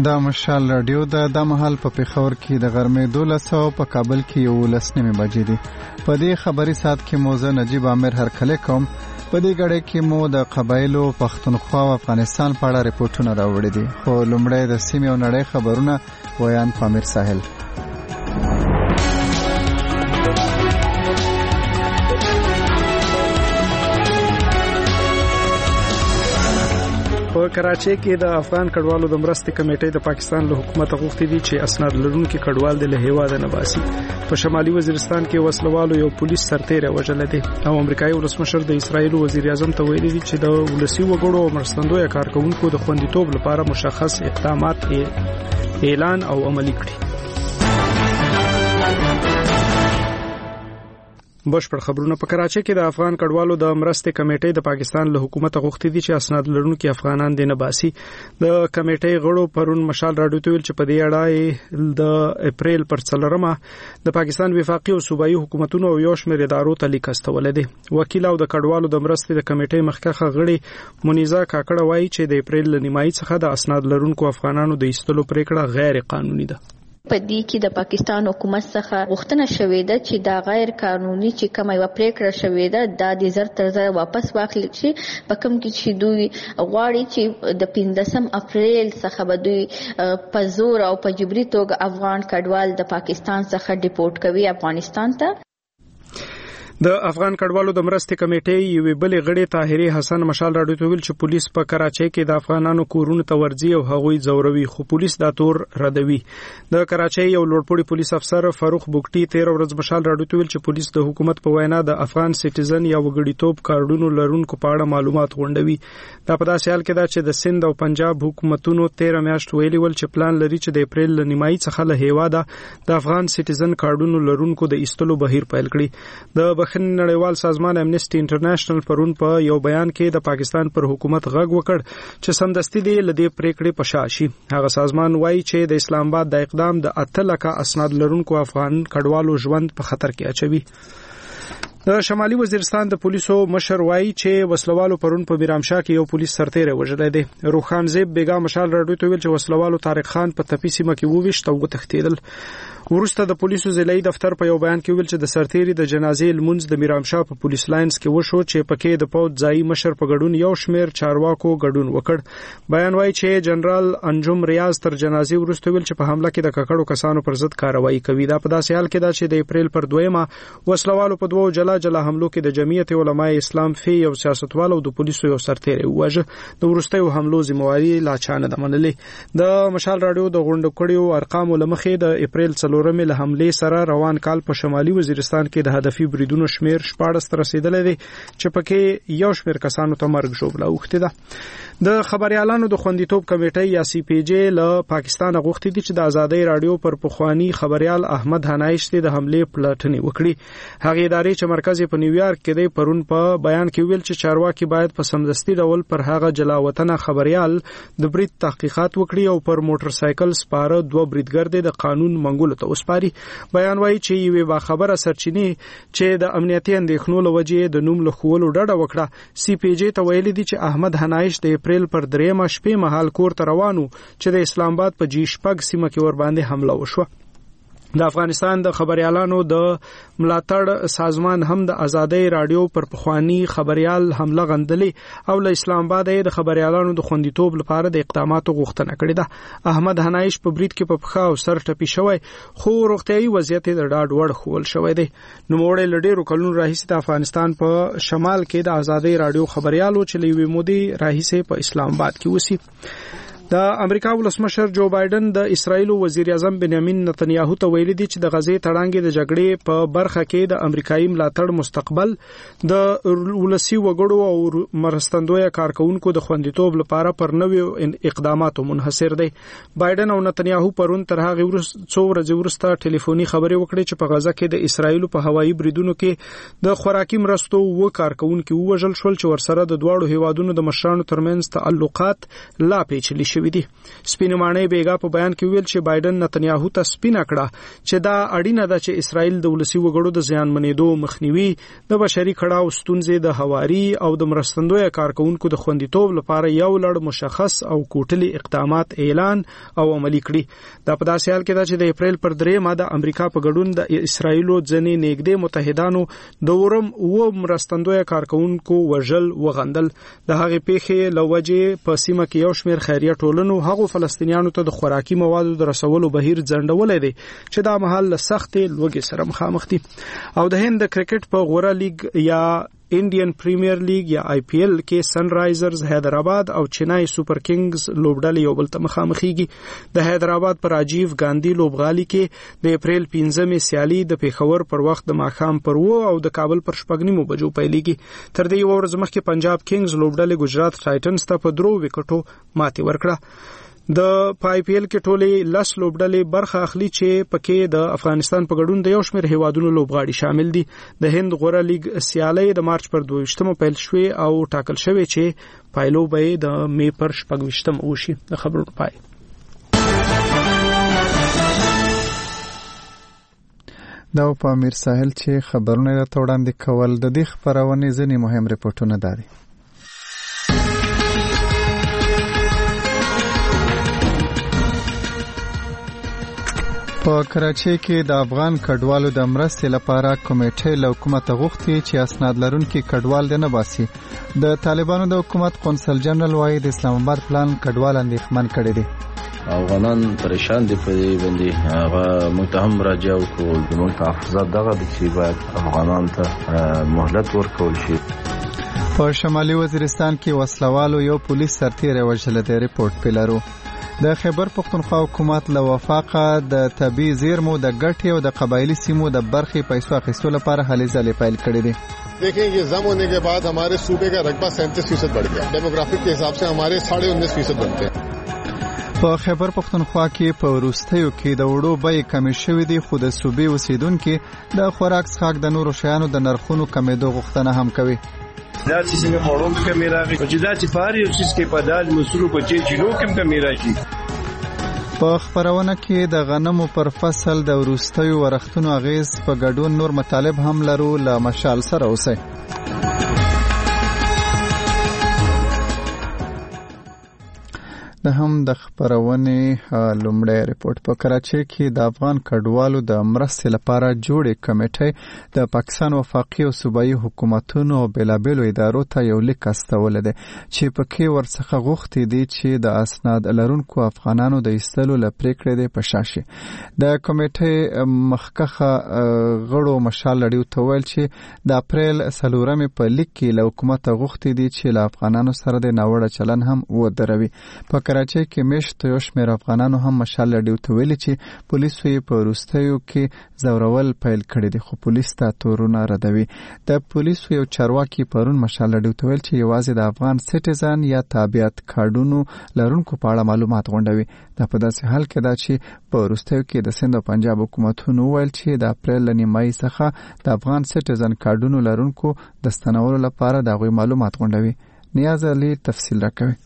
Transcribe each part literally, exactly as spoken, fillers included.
دا مشال رادیو د د محل په پیښور کې د غرمې دولس او په کابل کې یولس نیمې بجې دي. په دې خبري سات کې موزه نجیب عامر هرکله کوم. په دې غړې کې مو د قبایلو پښتونخوا او افغانستان په اړه ریپورتونه راوړي دي. خو لومړی د سیمې او نړۍ خبرونه ویان پامیر ساحل. په کراچۍ کې د افغان کډوالو د مرستې کمیټې د پاکستان له حکومت غوښتي دي چې اسناد لرونکي کډوال د له هیواده نه باسي. په شمالي وزیرستان کې وسلوالو یو پولیس سرتیری وژل دي او امریکایي ولسمشر د اسرایل وزیر اعظم ته ویلي دي چې د ولسی وګړو او مرستندوی کارکونکو د خوندیتوب لپاره مشخص اقدامات اعلان او عملي کړي. بشپړ خبرونه. په کراچۍ کې د افغان کډوالو د مرستې کمیټې د پاکستان له حکومت غوښتي دي چې اسناد لرونکي افغانان دې نه باسي. د کمیټې غړو پرون مشال راډیو ته ویل چې په دې اړه د اپریل پر څلورمه د پاکستان وفاقي او صوبایي حکومتونو او یو شمېر ادارو ته لیک استول دي. وکیل او د کډوالو د مرستې د کمیټې مخکخه غړي منیزه کاکړه وایي چې د اپریل نیمایي څخه د اسناد لرونکو افغانانو د ایستلو پریکړه غیر قانوني ده. په دې کې د پاکستان حکومت څخه غوښتنه شوې ده چې دا غیر قانوني چې کومه یو پریکړه شوې ده دا د زر تر زر واپس واخلي شي. په کوم کې چې دوی غواړي چې د پنځم اپریل څخه به دوی په زور او په جبري توګه افغان کډوال د پاکستان څخه ډیپورټ کوي افغانستان ته. د افغان کډوالو د مرستې کمیټې یوې بلې غړي طاهري حسن مشال راډیو ته ویل چې پولیس په کراچۍ کې د افغانانو کورونو ته ورځي او هغوی ځوروي خو پولیس دا تور ردوي. د کراچۍ یو لوړپوړي پولیس افسر فاروق بوکټي تیر ورځ مشال راډیو ته ویل چې پولیس د حکومت په وینا د افغان سټیزن یا وګړیتوب کارډونو لرونکو په اړه معلومات غونډوي. دا په داسې حال کې ده چې د سند او پنجاب حکومتونو تیر میاشت ویلي ول چې پلان لري چې د اپریل نیمایي څخه له هیواده د افغان سټیزن کارډونو لرونکو د ایستلو بهیر پیل کړي. د بخښنې نړیوال سازمان امنیسټي انټرنیشنل پرون په یو بیان کې د پاکستان پر حکومت غږ وکړ چې سمدستي دی لدې پریکړې په شا شي. هغه سازمان وایي چې د اسلام آباد د اقدام د اته لکه اسناد لرونکو افغان کډوالو ژوند په خطر کې اچوي. د شمالي وزیرستان د پولیسو مشر وایي چې وسلوالو پرون په میرامشاه کې یو پولیس سرتیری وژل دي. روخان زیب بیگا مشال راډیو ته ویل چې وسلوالو طارق خان په تپی سیمه کې وویشت او وتښتېدل. ورسته د پولیسو ضلعي دفتر په یو بیان کې ویل چې د سرتیری د جنازې لمونځ د میرامشاه په پولیس لاینز کې وشو چې پکې د پوت ځای مشر په ګډون یو شمیر چارواکو ګډون وکړ. بیان وایي چې جنرال انجم ریاض تر جنازې ورسته ویل چې په حمله کې د ککړو کسانو پر ضد کاروایی کوي. دا په داسې حال کې ده چې د اپریل پر دویمه وسلوالو په دوو جلا جلا حملو کې د جمعیت علماء اسلام فی یو سیاستوال او د پولیسو یو سرتیری وواژه. د وروستیو حملو ذمہواری لا چا نه ده منلې. د مشال راډیو د غونډو کړیو ارقامو له مخې د اپریل څلورمې له حملې سره روان کال په شمالي وزیرستان کې د هدفي بریدونو شمیر شپاړس ته رسیدلی دی چې پکې یو شمیر کسانو ته مرګ ژوبله اوښتې ده. د خبريالانو د خوندیتوب کمیټې یا سی پی جی له پاکستان غوښتي دي چې د آزادۍ رادیو پر پخوانی خبريال احمد حنایش د حمله پلټنې وکړي. هغه ادارې چې مرکز په نیویارک کې دی پرون په بیان کې ویل چې چارواکي باید په سمدستي ډول پر هغه جلاوطنه خبريال د برید تحقیقات وکړي او پر موټر سایکل سپاره دوه بریدګر د قانون منګولو ته وسپاري. بیان وایي چې یوه باخبره سرچینې چې د امنیتي اندېښنو له وجې د نوم له خولو ډډه وکړه سی پی جی ته ویلي دي چې احمد حنایش د اپریل پر درېمه شپې مهال کور ته روانو چې د اسلام آباد په جی شپږ سیمه کې ور باندې حمله وشوه. د افغانستان د خبريالانو د ملاتړ سازمان هم د آزادۍ رادیو پر پخوانی خبريال حمله غندلې او له اسلام آباد د خبريالانو د خوندیتوب لپاره د اقداماتو غوښتنه کړې ده. احمد حنایش په برید کې په پخا او سر ټپي شوی خو روغتيایي وضعیت د ډاډ وړ خول شوی دی. نو موړې لډېرو کلونو راهیسې د افغانستان په شمال کې د آزادۍ رادیو خبريالو چې لوي مودي راهیسې په اسلام آباد کې وسی. د امریکا ولسمشر جو بایدن د اسرایل وزیر اعظم بنیامین نتنیاهو ته ویلي دي چې د غزې تړانګې د جګړې په برخه کې د امریکایي ملاتړ مستقبل د ولسی وګړو او مرستندوی کارکونکو د خوندیتوب لپاره پر نویو اقداماتو منحصر دی. بایدن او نتنیاهو پرون تر هغه څو ورځې وروسته ټلیفوني خبرې وکړې چې په غزه کې د اسرایل په هوایي بریدونو کې د خوراکي مرستو و کارکونکو وژل شول چې ورسره د دواړو هیوادونو د مشرانو ترمنځ تعلقات لا پیچلي شوي شوې دي. سپینې ماڼۍ بیګا په بیان کې ویل چې بایدن نتنیاهو ته سپینه کړه چې دا اړینه ده چې اسرائیل د ولسی وګړو د زیانمنېدو مخنیوي، د بشري کړاو ستونزې د هواري او د مرستندوی کارکونکو د خوندیتوب لپاره یو لړ مشخص او کوټلي اقدامات اعلان او عملي کړي. دا په داسې حال کې ده چې د اپریل پر درېیمه د امریکا په ګډون د اسرائیلو ځینې نږدې متحدانو د ورم و مرستندوی کارکونکو وژل وغندل. د هغې پیښې له وجې په سیمه کې یو شمېر خیریه ټولنو هغو فلسطینیانو ته د خوراکي موادو د رسولو بهیر ځنډولی دی چې دا مهال له سختې لوږې سره مخامخ دي. او د هند د کرکټ په غوره لیګ یا انډین پریمیر لیګ یا آی پی ایل کې سن رایزرز حیدرآباد او چنای سوپر کنگز لوبډلې یو بل ته مخامخېږي. د حیدرآباد پر راجیو ګاندھی لوبغالي کې د اپریل پنځمې سیالي د پیښور پر وخت د ماښام پر و او د کابل پر شپږ نیمو بجو پیلېږي. تر دې یوه ورځ مخکې پنجاب کنگز لوبډلې ګجرات ټایټنز ته په درو وکټو ماتې ورکړه. د پای پی ایل کې ټولې لس لوبډلې برخه اخلي چې پکې د افغانستان په ګډون د یو شمېر هیوادونو لوبغاړي شامل دي. د هند غوره لیګ سیالۍ د مارچ پر دویشتمه پیل شوې او ټاکل شوې چې پایلو به د مې پر شپږویشتمه وشي. د خبرونو پای. دا په امیر ساحل چې خبرونه راته وړاندې کول د دې خپرونې ځینې مهم ریپورټونه دي. په کراچۍ کې د افغان کډوالو د مرستې لپاره کمیټې له حکومت غوښتي چې اسناد لرونکي کډوال دې نه باسي. د طالبانو د حکومت قونسل جنرال وايي د اسلام آباد پلان کډوال اندېښمن کړي دي. افغانان پریشان دي په دې باندې. هغه موږ ته هم راجع وکړو زموږ تحفظات دغه دي چې باید افغانان ته مهلت ورکول شي. په شمالي وزیرستان کې وسلوالو یو پولیس سرتیری وژلی دی. ریپورټ پې لرو. د خیبر پختونخوا حکومت له وفاقه د طبي زیرمو د ګټې او د قبایلی سیمو د برخې پیسو اخیستو لپاره هلې ځلې پیل کړې دي. دیکھیں یہ ضم ہونے کے بعد ہمارے صوبے کا رقبہ سینتیس فیصد بڑھ گیا. ڈیموگرافک کے حساب سے ہمارے ساڑھے انیس فیصد بنتے ہیں. په خیبر پختونخوا کې په وروستیو کې د وړو بیې کمې شوې دي، خو د صوبې اوسیدونکي د خوراک څښاک د نورو شیانو د نرخونو کمېدو غوښتنه هم کوي. دا چې څنګه خورم کمې راغی چې دا چې فاري او چې په دال مسرو په چې جلو کم کمې راځي. په خبرونه کې د غنمو پر فصل د وروستیو ورښتونو اغیز په ګډون نور مطالب هم لرو. له مشال سره اوسئ. د هم د خبرونې لومړی ریپورت. په کراچۍ کې د افغان کډوالو د مرستې لپاره جوړې کمیټې د پاکستان وفاقي او صوبایي حکومتونو او بېلابېلو ادارو ته یو لیک استولی دی چې پکې ورڅخه غوښتي دي چې د اسناد لرونکو افغانانو د ایستلو له پرېکړې دې په شا شي. د کمیټې مخکښه غړو مشال لړیو ته ویل چې د اپریل څلورمې په لیک کې له حکومته غوښتي دي چې له افغانانو سره د ناوړه چلن هم ودروي. په کراچۍ کې میشت یو شمېر افغانانو هم مشال لړیو ته ویلي چې پولیسو یې په وروستیو کې ځورول پیل کړي دي، خو پولیس ته تورونه ردوي. د پولیسو یو چارواکي پرون مشال لړیو ته ویل چې یوازې د افغان سټیزن یا تابعیت کارډونو لرونکو په اړه معلومات غونډوي. دا په داسې حال کې ده چې په وروستیو کې د سند او پنجاب حکومتونو ویل چې د اپریل له نیمایي څخه د افغان سټیزن کارډونو لرونکو د ستنولو لپاره د هغوی معلومات غونډوي. نیاز علي تفصیل راکوي.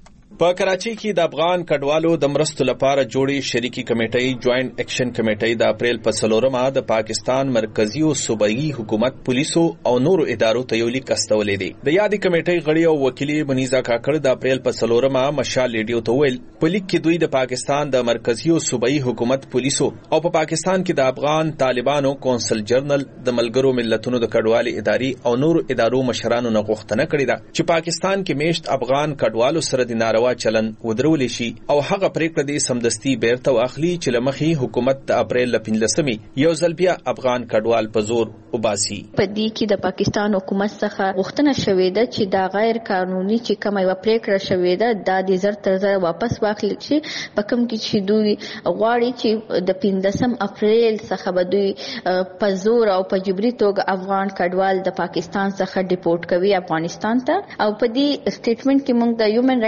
په کراچۍ کې د افغان کډوالو د مرستو لپاره جوړې شریکي کمیټې جوائنٹ ایکشن کمیټې د اپریل په څلورمه د پاکستان مرکزی او صوبایي حکومت پولیسو او نورو ادارو ته یو لیک استولی دی. د یادې کمیټې غړي او وکیل منیزا کاکړ د اپریل په څلورمه مشال ریډیو ته ویل په لیک کې دوی د پاکستان د مرکزی او صوبایي حکومت پولیسو او په پاکستان کې د افغان طالبانو قونسل جنرال د ملګرو ملتونو د کډوالي ادارې او نورو ادارو مشرانو نه غوښتنه کړې ده چې پاکستان کې میشت افغان کډوالو سره د ناروا چلن ودرول شي او هغه پریکړه دې سمدستي بیرته واخلي چې لمخي حکومت د اپریل ل پنځلسمې یو ځل بیا افغان کډوال په زور وباسي. په دې کې د پاکستان حکومت څخه غوښتنه شوې ده چې دا غیر قانوني چې کومه یو پریکړه شوې ده دا د زر تر زر واپس واخلي شي. په کوم کې چې دوی غواړي چې د پنځلسم اپریل څخه به دوی په زور او په جبري توګه افغان کډوال د پاکستان څخه ډیپورټ کوي افغانستان ته. او په دې سټیټمنټ کې موږ د هیومن رائټ کمیشن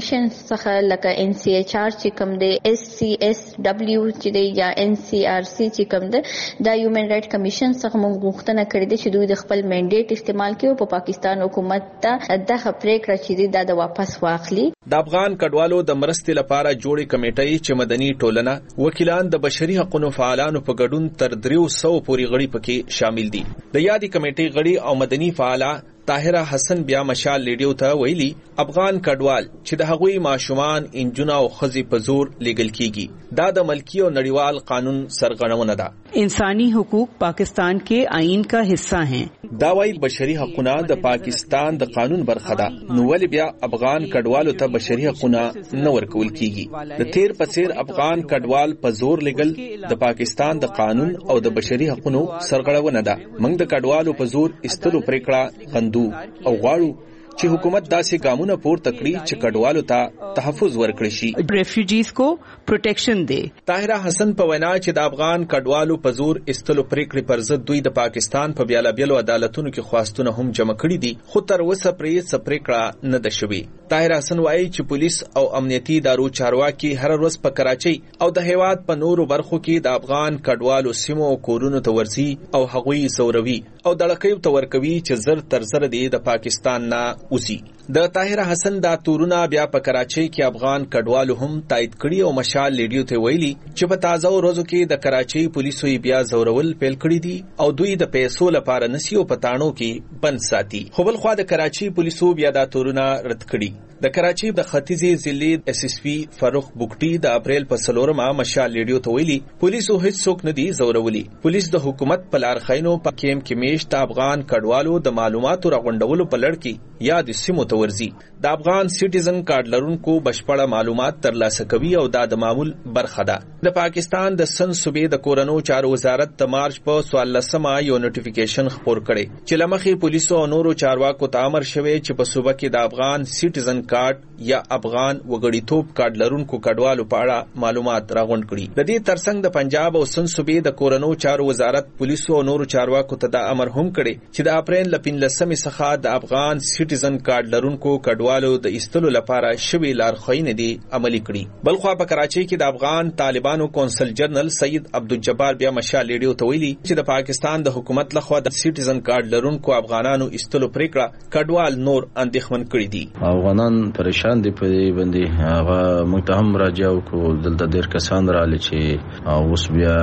کمیشن څخه لکه ان سی ایچ آر چې کوم دی، اس سی ایس ډبلیو چې دی یا ان سی آر سی چې کوم دی، دا هیومن رائټ کمیشن څخه موږ غوښتنه کړې ده چې دوی د خپل منډیټ استعمال کړي او په پاکستان حکومت ته دغه پریکړه چې دی دا د واپس واخلي. د افغان کډوالو د مرستې لپاره جوړې کمیټې چې مدني ټولنه، وکیلان، د بشري حقوقو فعالانو په ګډون تر دریو سو پورې غړي پکې شامل دي. د یادې کمیټې غړي او مدني فعاله طاهره حسن بیا مشال لیډیو ته ویلي افغان کډوال چې د هغوی ماشومان، انجونه او ښځې په زور لیږل کیږي دا د ملکی او نړیوال قانون سرغړونه ده. انسانی حقوق پاکستان کے آئین کا حصہ ہیں. دا وايي بشري حقوقونه د پاکستان د قانون برخه ده، نو ولې بیا افغان کډوالو ته بشري حقوقونه نه ورکول کیږي؟ د تیر په څیر افغان کډوال په زور لیږل د پاکستان د قانون او د بشري حقوقو سرغړونه ده. موږ د کډوالو په زور استلو پریکړه غندو او غواړو چې حکومت داسې ګامونه پورته کړي چې کډوالو ته تحفظ ورکړي شي، ریفیوجیز کو پروټیکشن دی. طاهره حسن په وینا چې د افغان کډوالو په زور استلو پریکړې پر ضد دوی د پاکستان په بیلابیلو عدالتونو کې خواستونه هم جمع کړي دي، خو تر اوسه پرې څه پریکړه نه ده شوې. طاهره حسن وایي چې پولیس او امنیتي ادارو چارواکي هر ورځ په کراچۍ او د هیواد په نورو برخو کې د افغان کډوالو سیمو کورونو ته ورځي او هغوی زوروي او دړکیو ته ورکوي چې زر تر زر دی د پاکستان نه اوسي. د طاهره حسن دا تورونه بیا په کراچۍ کې افغان کډوالو هم تایید کړي او مشال لیډیو ته ویلي چې په تازه ورځو کې د کراچۍ پولیسو یې بیا زورول پیل کړي دي او دوی د پیسو لپاره نسی او په تاڼو کې بند ساتي. خو بل خوا د کراچۍ پولیسو بیا دا تورونه رد کړي. د کراچۍ د ختیځي ضلع اس اس پی فاروق بوکټي د اپریل په څلورمه مشال لیډیو ته ویلي پولیسو هیڅ څوک نه دي زورولي. پولیس د حکومت په لارښوونو په کیم کې میشت افغان کډوالو د معلوماتو راغونډولو په لړ کې یا د سیمو ته ورځي. د افغان سټیزن کارت لرونکو بشپړه معلومات ترلاسه کوي او دا د معمول برخه ده. د پاکستان د سن صوبې د کورونو چارو وزارت د مارچ په څوارلسمه یو نوټیفیکیشن خپور کړي چې لمخې پولیسو او نورو چارواکو ته امر شوی چې په صوبه کې د افغان سټیزن کارت یا افغان وګړیتوب کارت لرونکو کډوالو په اړه معلومات راغونډ کړي. د دې ترڅنګ د پنجاب او سن صوبې د کورونو چارو وزارت پولیسو او نورو چارواکو ته دا امر هم کړي چې د اپریل ل پنځلسمې څخه د افغان سټیزن کارت لرونکو کډوالو د ایستلو لپاره شوی لارښوونې دي عملي کړي. بلخوا په کراچۍ کې د افغان طالبانو کونسل جنرال سید عبدالجبار بیا مشال لیډیو ته ویلي چې د پاکستان د حکومت لخوا د سټیزن کارت لرونکو افغانانو ایستلو پریکړه کډوال نور اندېښمن کړي دي. افغانان پریشان دي په دې باندې، هغه موږ ته هم راځي او دلته ډېر کسان راغلي چې اوس بیا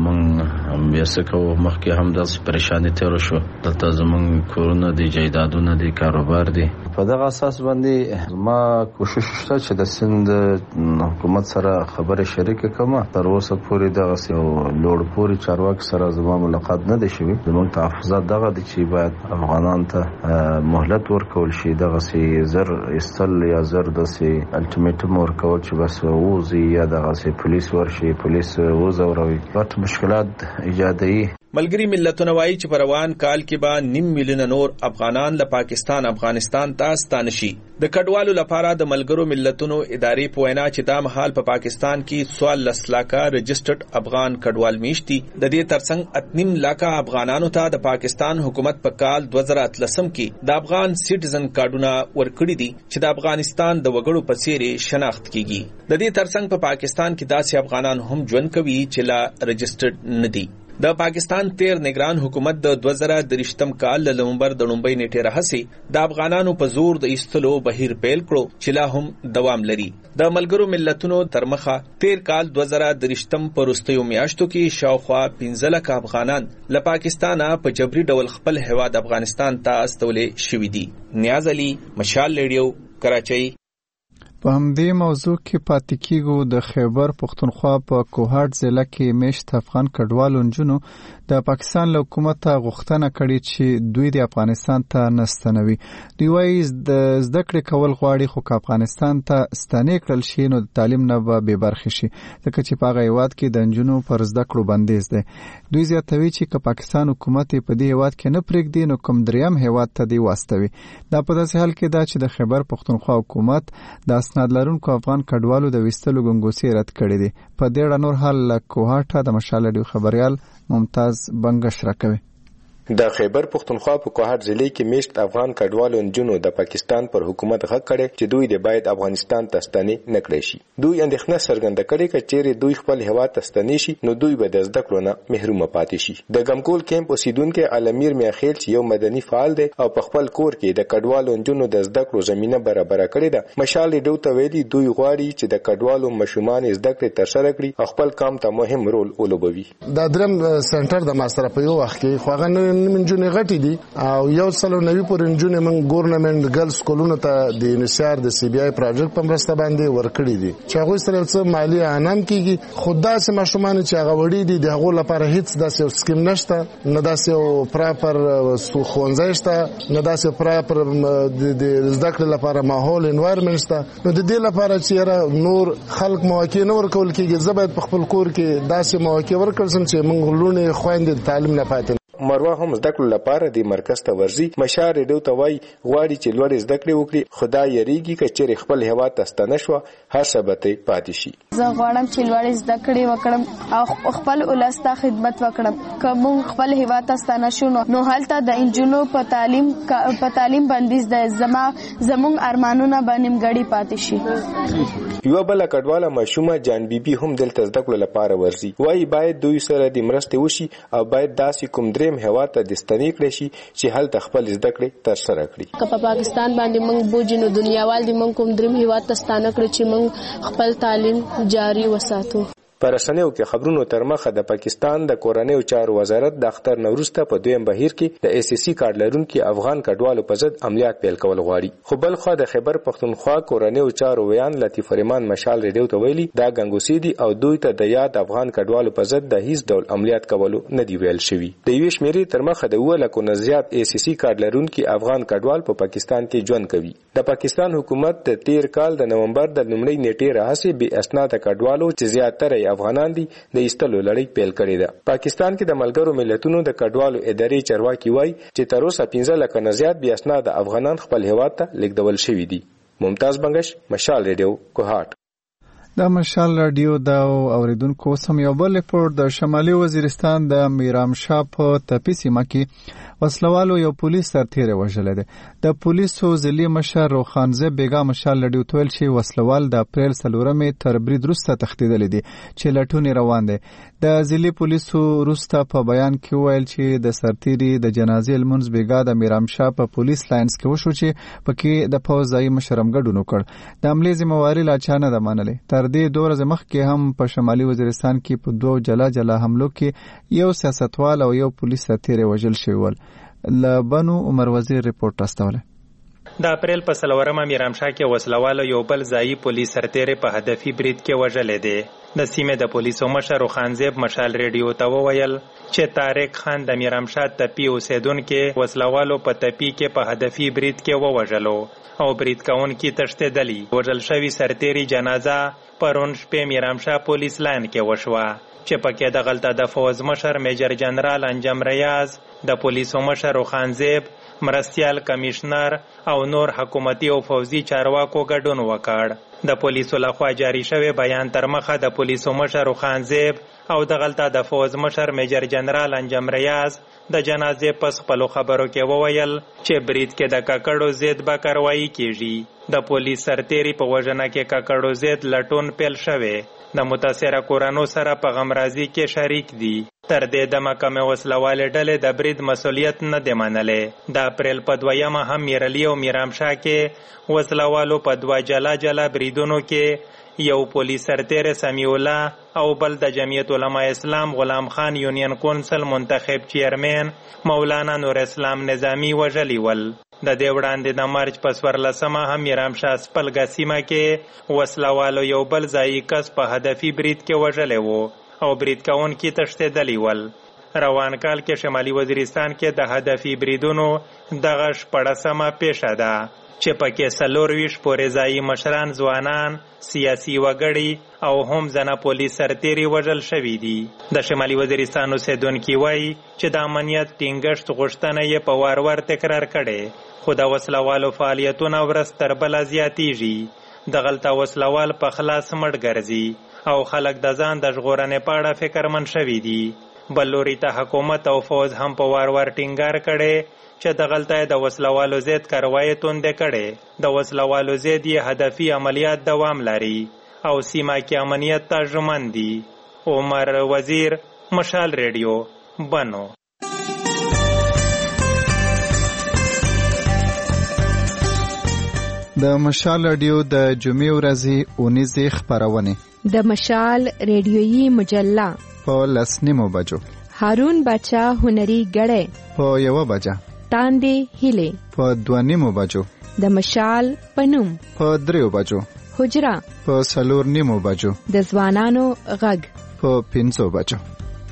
موږ بیا څه کوو. مخکې هم داسې پریشاني تېره شو، دلته زموږ کورونه دي، جایدادونه دي، کاروبار دي. په دغه اساس باندې ما کوشش شته چې د سند حکومت سره خبره شریکه کړم. تر اوسه پورې دغه یو لوړ پورې چارواکي سره زما ملاقات نه دی شوی. زموږ تحفظات دغه دي چې باید افغانان ته مهلت ورکول شي، دغه زر استل یا زر داسې الټیمیټم ورکول چې بس ووځي یا دغه پولیس ورشي، پولیس وځوروي، غټ مشکلات ایجادوي. ملګری ملتونه وایي چې په روان کال کې به نیم میلیونه نور افغانان له پاکستان افغانستان ته ستانه شي. د کډوالو لپاره د ملګرو ملتونو ادارې په وینا چې دا مهال په پاکستان کې څوارلس لاکه رجسټرډ افغان کډوال میشتي. د دې ترڅنګ اتنیم لاکه افغانانو ته د پاکستان حکومت په کال دوه زره اتلسم کې د افغان سټیزن کارډونه ورکړي دي چې د افغانستان د وګړو په څیر شناخت کیږي. د دې ترڅنګ په پاکستان کې داسې افغانان هم ژوند کوي چې لا رجسټرډ نه دي. د پاکستان تیر نگران حکومت د دوه زره درشتم کال له نومبر د لومړۍ نیټې راهیسې د افغانانو په زور د ایستلو بهیر پیل کړو چې لا هم دوام لري. د ملګرو ملتونو تر مخه تیر کال دوه زره درشتم په وروستیو میاشتو کې شاوخوا پنځه لکه افغانان له پاکستانه په جبري ډول خپل هیواد افغانستان ته استولې شوي دي. نیاز علي، مشال لیډیو، کراچۍ. په همدې موضوع کې پاتې کیږو. د خیبر پښتونخوا په کوهاټ ضلع کې میشت افغان کډوالو نجونو د پاکستان له حکومت غوښتنه کړې چې دوی د افغانستان ته نستنوي. دوی وايي د زده کړې کول غواړي، خو که افغانستان ته ستنې کړل شي نو د تعلیم نه به بې برخې شي، ځکه چې په هغه هیواد کې د نجونو پر زده کړو بندیز دی. دوی زیاتوي چې که پاکستان حکومت په دې هیواد کې نه پرېږدي نو کوم دریم هیواد ته دی واستوي. دا په داسې حال کې ده چې د خیبر پښتونخوا حکومت د اسناد لرونکو افغان کډوالو د ویستلو ګنګوسې رد کړې دي. په دې اړه نور حال له کوهاټه د مشال لیډیو خبریال ممتاز بنگش راکوي. د خیبر پختونخوا په کوهاټ ضلع کې میشت افغان کډوالو نجونو د پاکستان پر حکومت غږ کړی چې دوی د باید افغانستان ته ستنې نه کړی شي. دوی اندېښنه څرګنده کړې چې چیرې دوی خپل هیواد ته ستنې شي نو دوی به د زده کړو نه محروم پاتې شي. د ګمکول کیمپ اوسیدونکو علمیر میاخیل چې یو مدني فعال دی او په خپل کور کې د کډوالو نجونو د زده کړو زمينه برابر کړې ده، مشال ډیو ته ویلي دوی غواړي چې د کډوالو مشومان زده کړې ترسره کړي او خپل کام ته مهم رول ولوبوي. د درم سنټر د ماستر په یو وخت کې خواغه منجونې غټي دي او یو سلو نوي پر انجونې من ګورنمنت ګرلز سکولونو ته د انشار د سی بي آی پروژیکټ په مرسته باندې ورکړي دي چې هغه سره څه مالی انعام کیږي. خدا سه مشومان چې هغه وړي دي د هغه لپاره هیڅ داسې سکیم نشته، نه داسې پراپر خوندزای شته، نه داسې پراپر د زده کړې لپاره ماحول انوایرمنت شته. نو د دې لپاره چې نور خلک مواقع نه ورکول کیږي، زبېد په خپل کور کې داسې مواقع ورکړم چې موږ لونه خويندې تعلیم نه پاتې. مروه هم زده کړو لپاره د مرکز ته ورځي. مشار ډیو ته وای غواړي چې لوړ زده کړې وکړي، خدای یریږي چې چیرې خپل هیواد ته ستنه شو هر څه به پاتې شي. زه غواړم چې لوړ زده کړې وکړم او خپل ولس ته خدمت وکړم. کوم خپل هیواد ته ستنه شو نو هلته د انجونو په تعلیم په تعلیم بندیز د زما زموږ ارمانونه باندې غړي پاتې شي. یو بل کډواله مشومه جان بیبي هم دلته زده کړو لپاره ورځي. وای باید دوی سره د مرستې وشي او باید داسې کوم دریم هوا ته د ستنې کړی شي چې هلته خپل زده کړې ترسره کړي. که په پاکستان باندې موږ بوجنو دنیاوال دي موږ کوم دریم هوا ته ستانه کړی چې موږ خپل تعلیم جاری وساتو. پر رسنیو کې خبرونو تر مخه د پاکستان د کورنیو چارو وزارت د اختر نوروسته په دویم بهیر کې د اس اس سی کارت لرونکو افغان کډوالو په ضد عملیات پیل کول غواړي. خو بل خو د خیبر پختونخوا کورنیو چارو ویان لطیف رحمان مشال ریډیو ته ویلي دا ګنګوسي دي او دوی ته د یاد افغان کډوالو په ضد د هیڅ ډول عملیات کولو نه دی ویل شوی. د یو شمیرې تر مخه د اوله کو نزيات اس اس سی کارت لرونکو افغان کډوال په پاکستان کې ژوند کوي. د پاکستان حکومت د تیر کال د نومبر د لومړۍ نیټې راهیسې به اسناد کډوالو چې زیاتره افغانان دي د ایستلو لړۍ پیل کړې ده. پاکستان کې د ملګرو ملتونو د کډوالو ادارې چارواکي وایي چې تر اوسه پنځه لکه نه زیات بې اسناده افغانان خپل هیواد ته لیږدول شوي دي. ممتاز بنگش، مشال ریډیو، کوهاټ. د مشال رادیو د اوریدونکو سم یو بل ریپورت د شمالي وزیرستان د میرامشاه په تپی سیمه کې وسلوالو یو پولیس سرتیری وژلی دی. د پولیسو ضلعي مشر روخانزه بیګا مشال رادیو تویل چې وسلوال د اپریل څلورمې تر برید وروسته تښتېدلی دي چې لټون روان دی. د ضلعي پولیسو وروسته په بیان کې وویل چې د سرتیری د جنازې لمونځ بیګا د میرامشاه په پولیس لاینز کې وشو چې پکې د پوځ ځایي مشر هم ګډون وکړ. د حملې ذمهواري لا چا نه ده منلې. تر دې دوه ورځې مخکې هم په شمالي وزیرستان کې په دوه جلا جلا حملو کې یو سیاستوال او یو پولیس سرتیری وژل شوي ول. له بنو عمر وزیر ریپورت راستولی. د اپریل په څلورمه میرامشاه کې وسلوالو یو بل ځایي پولیس سرتیری په هدفي برید کې وژلی دی. د سیمې د پولیسو مشر روخانزیب مشال ریډیو ته وویل چې طارق خان د میرامشاه تپی اوسیدونکي وسلوالو په تپی کې په هدفي برید کې ووژلو او برید کوونکي تښتېدلي. وژل شوي سرتیری جنازه پرون شپې میرامشاه پولیس لاین کې وشوه چې پکې د غلطه د فوز مشر میجر جنرال انجم ریاض، د پولیسو مشر روخانزیب، مرستیال کمشنر او نور حکومتي او فوزي چارواکو ګډون وکړ. د پولیسو لخوا جاری شوی بیان تر مخه د پولیسو مشر روخانزیب او د غلطه د فوز مشر میجر جنرال انجم ریاض د جنازې پس خپلو خبرو کې وویل چې برید کې د ککړو ضد به کاروایي کیږي. د پولیس سرتیری په وژنه کې ککړو ضد لټون پیل شوی. د متاثره کورانو سره په غمرازي کې شریک دي. تر دې د محکمې وسلوالې ډلې د برید مسؤلیت نه دی منلی. د اپریل په دویمه هم میرلی او میرامشاه کې وسلوالو په دوه جلا جلا بریدونو کې یو پولیس سرتیری سمیع الله او بل د جمعیت علماء اسلام غلام خان یونین کونسل منتخب چیرمن مولانا نور اسلام نظامی وژلی ول. د دې وړاندې د مارچ په څوارلسمه هم میرامشاه سپلګه سیمه کې وسلوالو یو بل ځایي کس په هدفي برید کې وژلی و او برید کوونکي تښتېدلي ول. روان کال کې شمالي وزیرستان کې د هدفي بریدونو دغه شپاړسمه پیښه ده چې پکې څلورویشت پورې ځایي مشران، ځوانان، سیاسي وګړي او هم ځنه پولیس سرتیري وژل شوي دي. د شمالي وزیرستان اوسیدونکي وایي چې د امنیت ټینګښت غوښتنه یې په وار وار تکرار کړې، خو د وسلوالو فعالیتونه ورځ تر بله زیاتیږي. د غلطه وسلوال په خلاص مړ ګرځي او خلک د ځان د ژغورنې په اړه فکرمن شوي دي. بلوري ته حکومت او فوز هم په وار وار ټینګار کړي چې دغلته د وسلوالو ضد کاروایی توندې کړي. د وسلوالو ضد یې هدفي عملیات دوام لري او سیمه کې امنیت ته ژمن دي. عمر وزیر، مشال ریډیو، بنو. د مشال رادیو د جمعې ورځې اونیزې خبرونه د مشال ریډیویي مجله په لسنیمو بجو، هارون بچا هنري غړې په یو بجه، تاندې هیله په دوانیمو بجو، د مشال پنوم په دریو بجو، حجرا په سلور نیمو بجو، د ځوانانو غږ په پنځو بجو.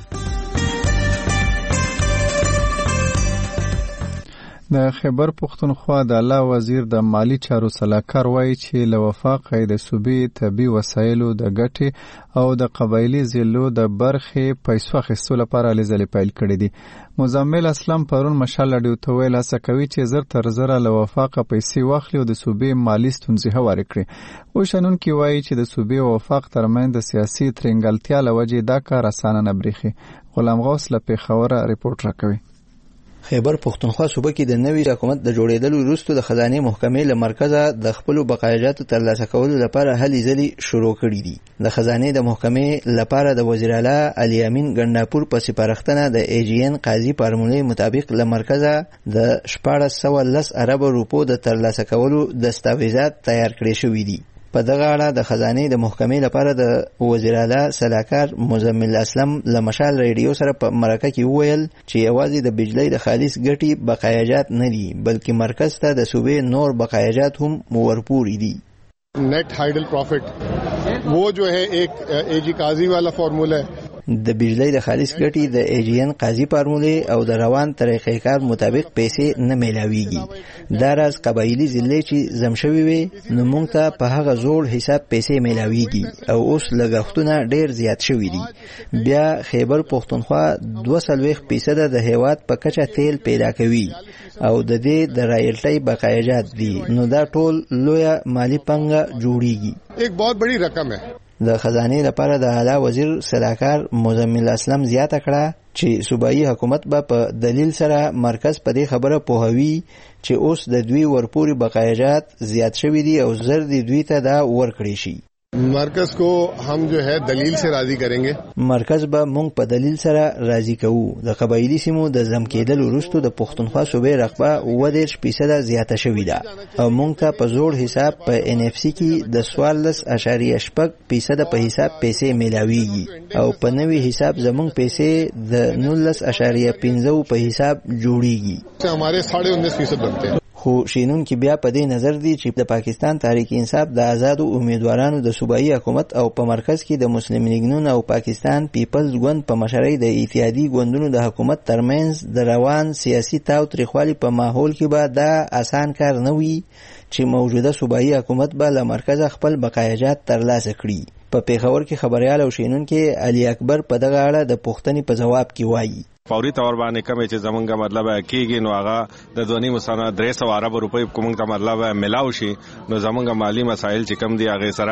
د خیبر پښتونخوا د اعلی وزیر د مالی چارو سلاکار وایي چې له وفاق د صوبې طبي وسایلو د ګټې او د قبایلی ضلعو د برخې پیسو اخیستو لپاره لیزلې پیل کړې دي. مزمل اسلام پرون مشال رادیو ته ویل هڅه کوي چې زر تر زره له وفاقه پیسې واخلي او د صوبې مالي ستونزې هوارې کړي. وشنونکي وایي چې د صوبې او وفاق ترمنځ د سیاسي ترنګلتیا له وجې دا کار اسانه نه بریښي. غلام غوث له پېښوره ریپورټ راکوي. خیبر پښتونخوا صوبه کې د نوي حکومت د جوړېدلو وروسته د خزانه محکمې له مرکزه د خپل بقایاجاتو ترلاسه کولو لپاره هلې ځلې شروع کړې دي. د خزانه د محکمې لپاره د وزیر اعلی علي امین ګنداپور په سپارښتنه د ایجین قاضي فارمولې مطابق له مرکزه د شپاړس سوه لس ارب روپو د ترلاسه کولو دستاویزات تیار کړي شوي دي. په دغه اړه د خزانه د محکمې لپاره د وزیر اعلی سلاکار مزمل اسلام له مشال ریډیو سره په مرکه کې وویل چې یوازې د بجلی د خالص ګټې بقایاجات نه دي بلکې مرکز ته د صوبې نور بقایاجات هم ورپوري دي. Net hydel profit वो जो है एक एजी काजी वाला फॉर्मूला है. د بجلی د خالص ګټې د ایجین قاضي فارمولې او د روان طریقې کار مطابق پیسې نه میلاویږي. دا راز قبایلی ضلع چې زم شوي وي نو موږ ته په هغه زوړ حساب پیسې میلاویږي او اوس لګښتونه ډیر زیات شوي دي. بیا خیبر پښتونخوا دوه څلوېښت فیصده د هیواد په کچه تیل پیدا کوي او د دې د رایلټۍ بقایاجات دي نو دا ټول لویه مالی پنګه جوړیږي. एक बहुत बड़ी रकम है. د خزانه لپاره د اعلی وزیر سلاکار مزمل اسلام زیاته کړه چې صوبایي حکومت به په دلیل سره مرکز په دې خبره پوهوي چې اوس د دوی ورپوري بقایاجات زیات شوي دي او زر دي دوی ته دا ورکړي شي. مرکز کو हम जो है दलील से राजी करेंगे. مرکز به مونږ په دلیل سره راضي کوو. د قبایلی سیمو د زم کېدل وروسته د پښتونخوا صوبې رقبه اووه دېرش فیصده زیاته شوې ده او مونږ ته په زوړ حساب په ان اف سی کې د څوارلس اعشاریه شپږ فیصده په حساب پیسې میلاویږي او په نوي حساب زمونږ پیسې د نولس اعشاریه پنځه په حساب جوړیږي. हमारे साढ़े उन्नीस फीसद बनते हैं. خو شینون کې بیا په دې نظر دي چې د پاکستان تحریک انصاف د آزادو امیدوارانو د صوبایي حکومت او په مرکز کې د مسلم لیگ نون او پاکستان پیپلز ګوند په مشرۍ د اتحادي ګوندونو د حکومت ترمنځ د روان سیاسي تاو تریخوالي په ماحول کې به دا آسان کار نه وي چې موجوده صوبایي حکومت به له مرکزه خپل بقایاجات ترلاسه کړي. په پیښور کې خبريال او شینون کې علي اکبر په دغه اړه د پوښتنې په جواب کې وایي فوري تور باندې کوم چې زمونږه مطلب کېږي نو هغه د دوه مسانه درې سوه ارب روپۍ کوم ته مطلب ملاو شي نو زمونږه مالی مسایل چې کم دي هغه سره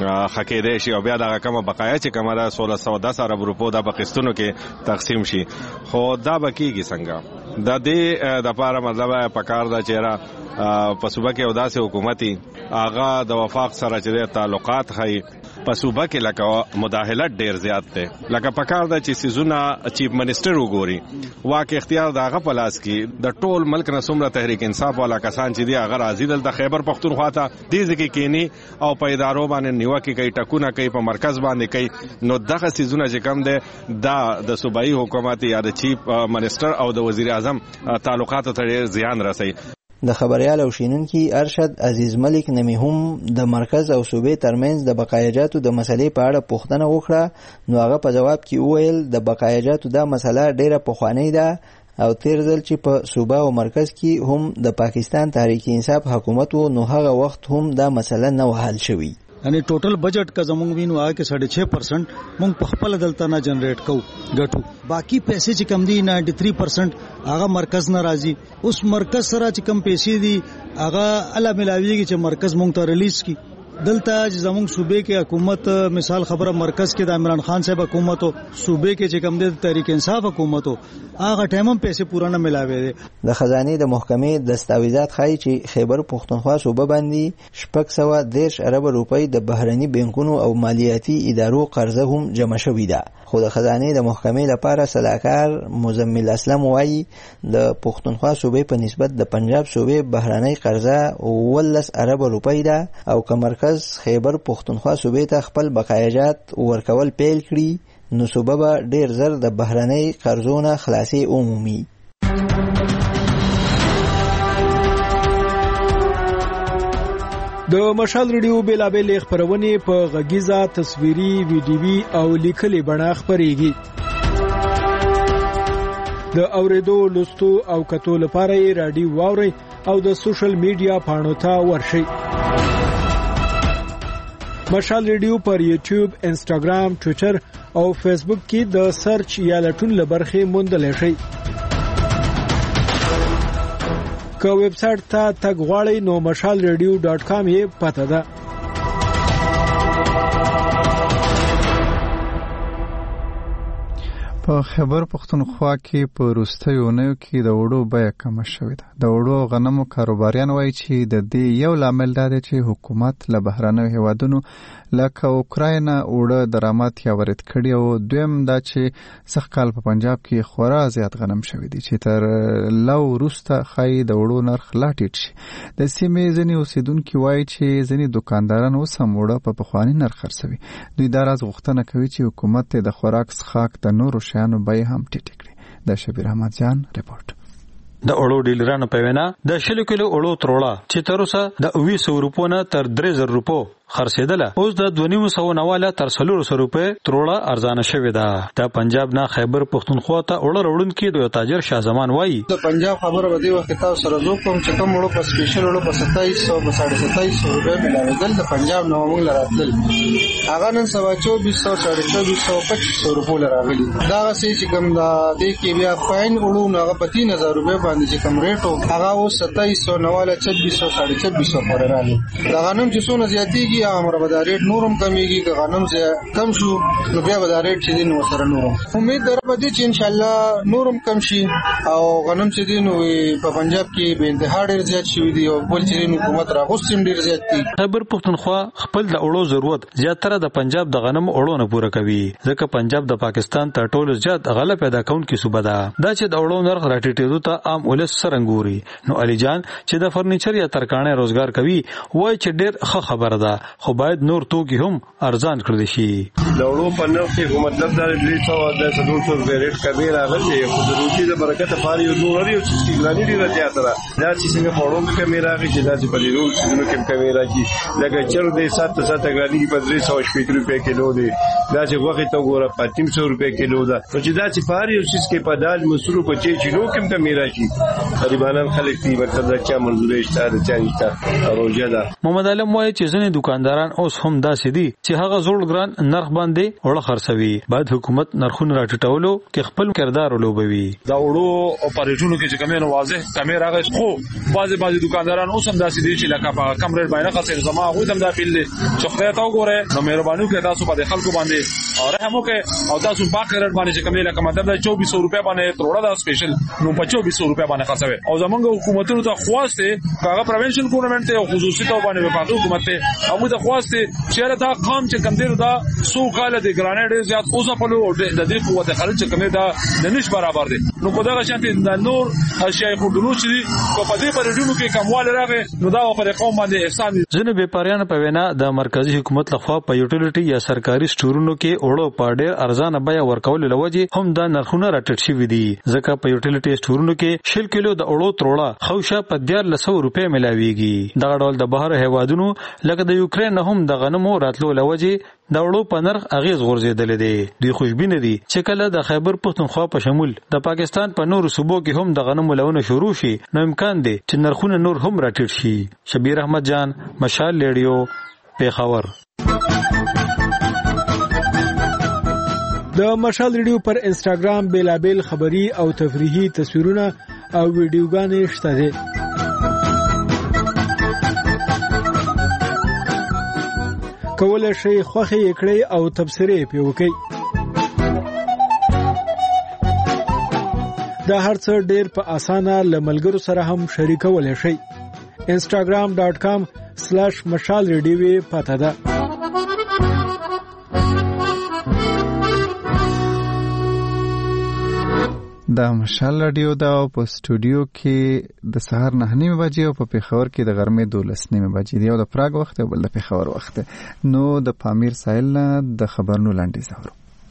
خکېدې شي او بیا دا کومه بقایا چې کومه ده سولہ سو دس ارب روپو د بقستونو کې تقسیم شي. خو دا بکیږي څنګه د دې د لپاره مطلب پکار دا چیرې په صوبه کې او داسې حکومتي هغه د وفاق سره چې تعلقات هي په صوبه کې لکه مداخلت ډیر زیات ده. لکه پکار دا چې سيزونه چیف منسٹر وګوري واکه اختیار دا غ پلاس کې د ټول ملک نه څومره تحریک انصاف والا کسان چې دی هغه راځي د خیبر پښتونخوا ته دې ځکه کېنی او په ادارو باندې نیوکه کوي ټکونه کوي په مرکز باندې کوي نو دغه سيزونه چې کم ده دا د صوبایي حکومت یا د چیف منسٹر او د وزیر اعظم تعلقاتو ته زیان رسي. د خبريال او شینونکي ارشد عزیز ملک نمی هم د مرکز او صوبې ترمنځ د بقایاجاتو د مسلې په اړه پوښتنه وکړه نو هغه په جواب کې وویل د بقایاجاتو دا مسله ډیره پخوانۍ ده او تیر ځل چې په صوبه او مرکز کې هم د پاکستان تحریک انصاف حکومت وو نو هغه وخت هم دا مسله نه حل شوی. یعنی ټوټل بجټ کا زمونږ وینو هغه کې ساڑھے چھ پرسنٹ مونږ په خپل دلته نه جنریټ کوو ګټو باقی پیسې چې کم دي نائنٹی تھری پرسنٹ هغه مرکز نه راځي. اوس مرکز سره چې کم پیسې دي هغه الا ملاویږي چې مرکز مونږ ته ریلیز کی دلته زموږ صوبې کې حکومت مثال خبره مرکز کې د عمران خان صاحب حکومت او صوبې کې چې کوم د تحریک انصاف حکومت هغه ټایم هم پیسې پوره نه ملاوي دي. د خزانه د محکمې دستاویزات ښایي چې خیبر پښتونخوا صوبه باندې شپږ سوه دېرش ارب روپۍ د بهرني بانکونو او مالیاتي ادارو قرضه هم جمع شوې ده. خو د خزانه د محکمې لپاره سلاکار مزمل اسلم وایي د پښتونخوا صوبې په نسبت د پنجاب صوبې بهرنۍ قرضه ولس ارب روپۍ ده او که مرکز خیبر پښتونخوا صوبې ته خپل بقایجات ورکول پیل کړي نو صوبه به ډیر زر د بهرنۍ قرضونو خلاصي عمومي. د مشال ریډیو بیلابل خبرونه په غږیزه تصویري ویډیوي او لیکلي بڼه خبريږي. د اوریدو لوستو او کتو لپاره رادیو واوري او د سوشل میډیا پاڼو ته ورشي. مشال ریډیو پر یوټیوب، انسټاګرام، ټوئیټر او فیسبوک کې د سرچ یا لټون لبرخه موندل شي. که ویب سټ ته تګ غواړئ نو مشال ریډیو ډاټ کام یې پته ده. په خیبر پښتونخوا کې په وروستیو اونیو کې د وړو بیه کمه شوې ده. د وړو او غنمو کاروباریان وایي چې د دې یو لامل دا دی چې حکومت له بهرنیو هیوادونو لکه اوکراین وړه درآمد یا وارد کړي او دویم دا چې سږ کال په پنجاب کې خورا زیات غنم شوی دی چې تر لو وروسته ښایي د وړو نرخ لا ټیټ شي. د سیمې ځینې اوسیدونکي وایي چې ځینې دوکانداران اوس هم وړه په پخواني نرخ خرڅوي. دوی دا راز غوښتنه کوي چې حکومت د خوراک څښاک د نورو شیانو بیې هم ټیټې کړي. د شبیر احمد جان رپورټ. د اړو ډیلرانو په وینا د شل کیلو اړو تروړه چې تر اوسه د اوه سوه روپو نه تر درې زره روپو خرڅېدله اوس د دوه نیم سوه نواله تر څلور سوه روپۍ تروړه ارزانه شوې ده. د پنجاب نه خیبر پښتونخوا ته اړه وړونکي د تاجر شاه زمان وایي د پنجاب خبره به دی وخت تاسو سره زو کوم چې کوم وړو په سپیشل وړو په ستایس سوه په ساړه ستایس سوه روپۍ ملاوېدل د پنجاب نه موږ لراتل هغه نن سبا چوبیس سوه ساړه چوبیس سوه پچیس سوه روپۍ لراغلي. دا چې کوم دا د کې بیا فاین وړو نه هغه په تین هزار روپۍ باندې چې کوم ریټ هغه اوس ستایس سوه نواله چوبیس سوه ساړه چوبیس سوه پورې راغلی. دا غنم چې څونه زیاتېږي هغه مربداري نورم کمیږي که غنم زیات کم شو نو بیا به دا ریټ چې دی نو سره نورم امید درته دي چې ان شاء الله نورم کم شي او غنم چې دی نو په پنجاب کې به انتها ډیر زیات شوی دی او بل چې نو حکومت راغوستیم ډیر زیات دي. خیبر پښتونخوا خپل د اړو ضرورت زیاتره د پنجاب د غنم اړو نه پوره کوي ځکه پنجاب د پاکستان تر ټولو زیات غله پیدا کوونکی صوبه ده. دا چې د اړو نرخ راټیټېدو ته عام ولس سرنګوري نو علي جان چې د فرنیچر یا ترکاڼه روزګار کوي وای چې ډیر ښه خبره ده خو باید نور توکي هم ارزان کړل شي. د اړو په نرخ کې کوم مطلب دا درې سوه د څلور سوه ریټ کبیر راغلی خو د روټي د برکت لپاره یو نور لري چې ګرانی دی راځي تر دا چې څنګه په اړو کې کمی راغی چې دا چې په ډیرو څه کې کمی راځي لکه چر دې سات سات ګرانی په درې سوه شپږ روپۍ کیلو دی دا چې وخت ته ګوره په تین سوه روپۍ کیلو ده چې دا چې په یو څه کې په دال مسرو په چې چینو کې کمی راځي غریبانان خلک دی مطلب دا چې منځوري شته چا نشته روزه ده. محمد علم وایي چې ځینې دکانداران اوس هم داسې دي چې هغه زوړ ګران نرخ باندې وړه خرڅوي. باید حکومت نرخونه راټیټولو کې خپل کردار ولوبوي. دا وړو اپریټونو کې چې کومه واضح کمې راغی خو بعضي بعضي دکانداران اوس هم داسې دي چې لکه په کم ریټ باندې خرڅوي. زما هغه هم دا پیل دي چې خدای ته وګوره نو مهرباني وکړئ تاسو په خلکو باندې او رحم وکړئ او تاسو په ریټ باندې چې کومه لکه مطلب دا چوبیس سوه روپۍ باندې تروړه دا سپیشل نو په چوبیس سوه روپۍ باندې خرڅوي او زمونږ حکومتونو ته خواسته هغه پروینشن ګورنمنت ته خصوصي ته باندې په حکومت ته هغه ته خواسته چې دا قام چې کم دی دا سو کال دی ګرانډ زیات اوسه په لو د دې قوت خلک چې کومه دا د نش برابر دي نو په دغه شانتي د نور اشیاء خودلو چې په دې پرېډونو کې کمواله راغی نو دا په قوم باندې احسان. ځینې بیپاریان په وینا د مرکزی حکومت لخوا په یوټیلیټي یا سرکاري سټورونو کې اوړو په ډېر ارزانه بیه ورکول لوجه هم د نرخونو راټیټ شوي دي ځکه په یوټیلیټي سټورونو کې شل کیلو د اوړو تروړه خوشه په دیارلس سوه روپۍ ملاويږي. دغه ډول د بهر هیوادونو لکه د یوکرين نه هم د غنمو راتلو لوجه د وړو په نرخ اغیز غورځېدلې دي. دوی خوشبینه دي چې کله د خیبر پښتونخوا په شمول د پاکستان په نورو صوبو کې هم د غنمو لونه شروع شي نو امکان دی چې نرخونه نور هم راټیټ شي. شبیر احمد جان، مشال ریډیو، پیښور. د مشال ریډیو پر انسټاګرام بیلابل خبری او تفریحي تصویرونه او ویډیوګانې شته دي. کولای شئ خوښه یې کړئ او تبصرې پې وکړئ. دا هر څه ډېر په اسانه له ملګرو سره هم شریکولی شئ. انسټاګرام ډاټ کام سلیش مشال ریډیو پته ده. دا مشال رادیو دا په سټوډیو کې د سهار نه نیمه بجې او په پېښور کې د غرمې دولس نیمه بجې دی او د پراګ وخت او بل د پېښور وخت. نو د پامیر ساحل نه د خبرونو لاندې زورو.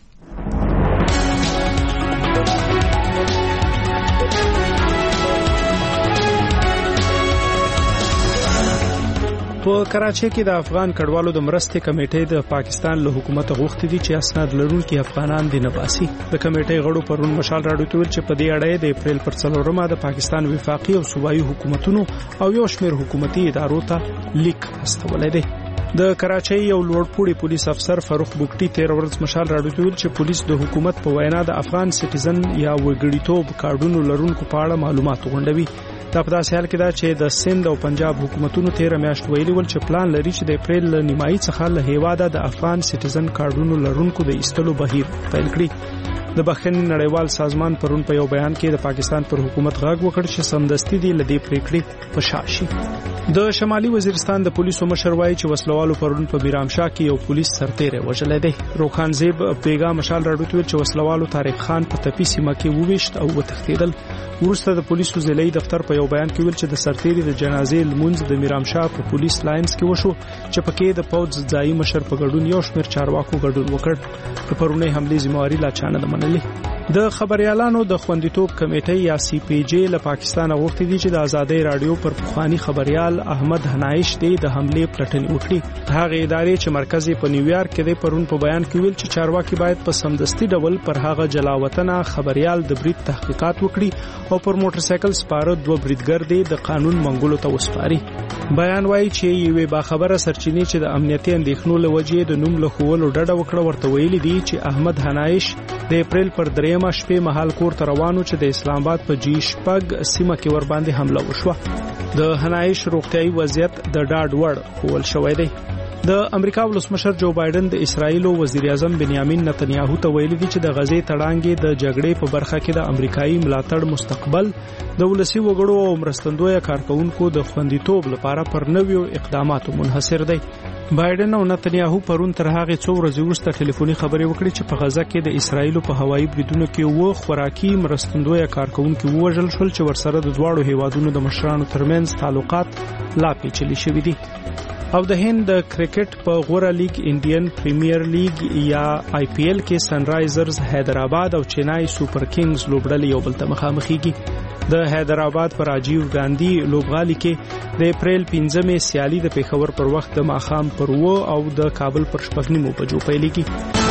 په کراچۍ کې د افغان کډوالو د مرستې کمیټې د پاکستان له حکومت غوښتي دي چې اسناد لرونکي افغانان دي نه باسي. د کمیټې غړو پرون مشال راډیو ته ویل چې په دې اړه د اپریل پر څلورمه د پاکستان وفاقي او صوبایي حکومتونو او یو شمېر حکومتي ادارو ته لیک استولې دي. د کراچۍ یو لوړپوړي پولیس افسر فاروق بوکټي تیر ورځ مشال راډیو ته ویل چې پولیس د حکومت په وینا د افغان سټیزن یا وګړیتوب کارډونو لرونکو په اړه معلومات غونډوي. دا په داسې حال کې ده چې د سند او پنجاب حکومتونو تیر میاشت ویلي ول چې پلان لري چې د اپریل نیمایي څخه له هیواده د افغان سټیزن کارډونو لرونکو د ایستلو بهیر پیل کړي. د بخښنې نړیوال سازمان پرون په یو بیان کې د پاکستان پر حکومت غږ وکړ چې سمدستي دی لدې پریکړې په شا شي. د شمالي وزیرستان د پولیسو مشر وایي چې وسلوالو پرون په بیرامشاه کې یو پولیس سرتیری وژلی دی. روخانزیب بیګا مشال راډیو ته چې وسلوالو طارق خان په تپي سیمه کې وویشت او وتښتېدل. وروسته د پولیسو ضلعي دفتر په یو بیان کې ویل چې د سرتیری د جنازې لمونځ د میرامشاه په پولیس لاینز کې وشو چې پکې د پوځ ځایي مشر په ګډون یو شمېر چارواکو ګډون وکړ. د پرونۍ حملې ذمہواري لا چا نه منلې. د خبريالانو د خوندیتوب کمیټې یا سی پی جی له پاکستان غوښتي دي چې د آزادۍ رادیو پر پخوانی خبريال احمد هنایش دی د حملې پلټنې وکړي. هغه ادارې چې مرکز په نیویارک کې دی پرون په بیان کې ویل چې چارواکي باید په سمدستي ډول پر هغه جلاوطنه خبريال د برید تحقیقات وکړي او پر موټر سایکل سپاره دوه بریدګر دی د قانون منګولو ته وسپاري. بیان وایي چې یوې باخبره سرچینې چې د امنیتي اندېښنو له وجې د نوم له خولو ډډه وکړه ورته ویلي دي چې احمد هنایش د اپریل پر دریمه شپې مهال کور ته روانو چې د اسلام آباد په جی شپږ سیمه کې ور باندې حمله وشوه. د هنایش روغتیايي وضعیت د ډاډ وړ ښوول شوی دی. د امریکا ولسمشر جو بایدن د اسرایل وزیر اعظم بنیامین نتنیاهو ته ویلي دي چې د غزې تړانګې د جګړې په برخه کې د امریکایي ملاتړ مستقبل د ولسی وګړو او مرستندوی کارکونکو د خوندیتوب لپاره پر نویو اقداماتو منحصر دی. بایدن او نتنیاهو پرون تر هغه څو ورځې وروسته ټلیفوني خبرې وکړې چې په غزه کې د اسرایل په هوایي بریدونو کې وو خوراکي مرستندوی کارکونکو وژل شول چې ورسره د دواړو هیوادونو د مشرانو ترمنځ تعلقات لا پیچلي شوي دي. او د هند د کرکټ په غوره لیگ انډین پریمیر لیگ یا آی پی ایل کې سنرایزرز حیدرآباد او چنای سوپر کینګز لوبډلې یو بل ته مخامخېږي. د حیدرآباد پر راجیو ګاندی لوبغالي کې د اپریل پنځمې سیالي د پېښور پر وخت د ماښام پر و او د کابل پر شپږ نیمو بجو پیلېږي.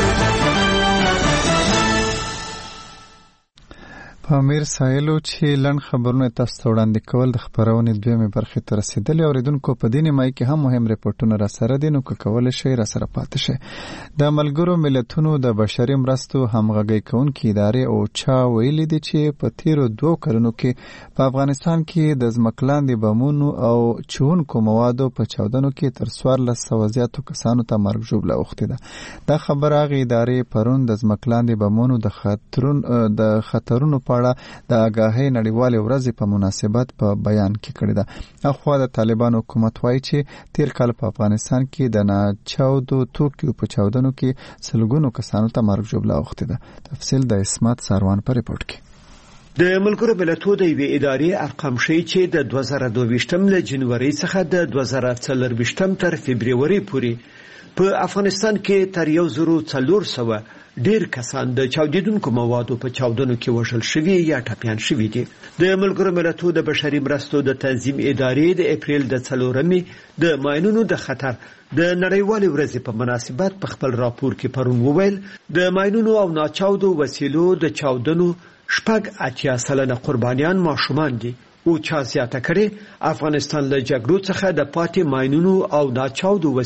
پامیر سایلو چې لن خبرونه تاسو ته وړاندې کول د خبرونې دویمه برخه ته رسیدلې. اوریدونکو په دې نیمه کې هم مهم ریپورتونه را سره دي نو کول شي را سره پاتې شي. د ملګرو ملتونو د بشري مرستو همغږي کونکي ادارې او چا ویلي دي چې په تیرو دوه کلونو کې په افغانستان کې د ځمکلاندې بمونو او چونکو موادو په چاودنو کې تر څوارلس سوه زیاتو کسانو ته مرګ ژوبله اوښتې ده. دا خبره هغې ادارې پرون د ځمکلاندې بمونو د خطرونو د خطرونو په اړه د آګاهۍ نړیوالې ورځې په مناسبت په بیان کې کړې ده. اخوا د طالبانو حکومت وایي چې تیر کال په افغانستان کې د ناچاودو توکیو په چاودنو کې سلګونو کسانو ته مرګ ژوبله اوښتې ده. تفصیل د اسمت ساروان په ریپورت کې. د ملګرو ملتونو د یوې ادارې ارقام ښیي چې د دوه زره دوه ویشتم له جنوري څخه د دوه زره څلرویشتم تر فبروري پورې په افغانستان کې تر یو زرو څلور سوه ډیر کسان د چاودیدونکو موادو په چاودنو کې وژل شوي یا ټپیان شوي دي. د ملګرو ملتونو د بشري مرستو د تنظیم ادارې د اپریل د څلورمې د ماینونو د خطر د نړیوالې ورځې په مناسبت په خپل راپور کې پرون وویل د ماینونو او ناچاودو وسیلو د چاودنو شپږ اتیا سلنه قربانیان ماشومان دي. او چا زیاته کړي افغانستان له جګړو څخه د پاتې ماینونو او ناچاودو وسیلو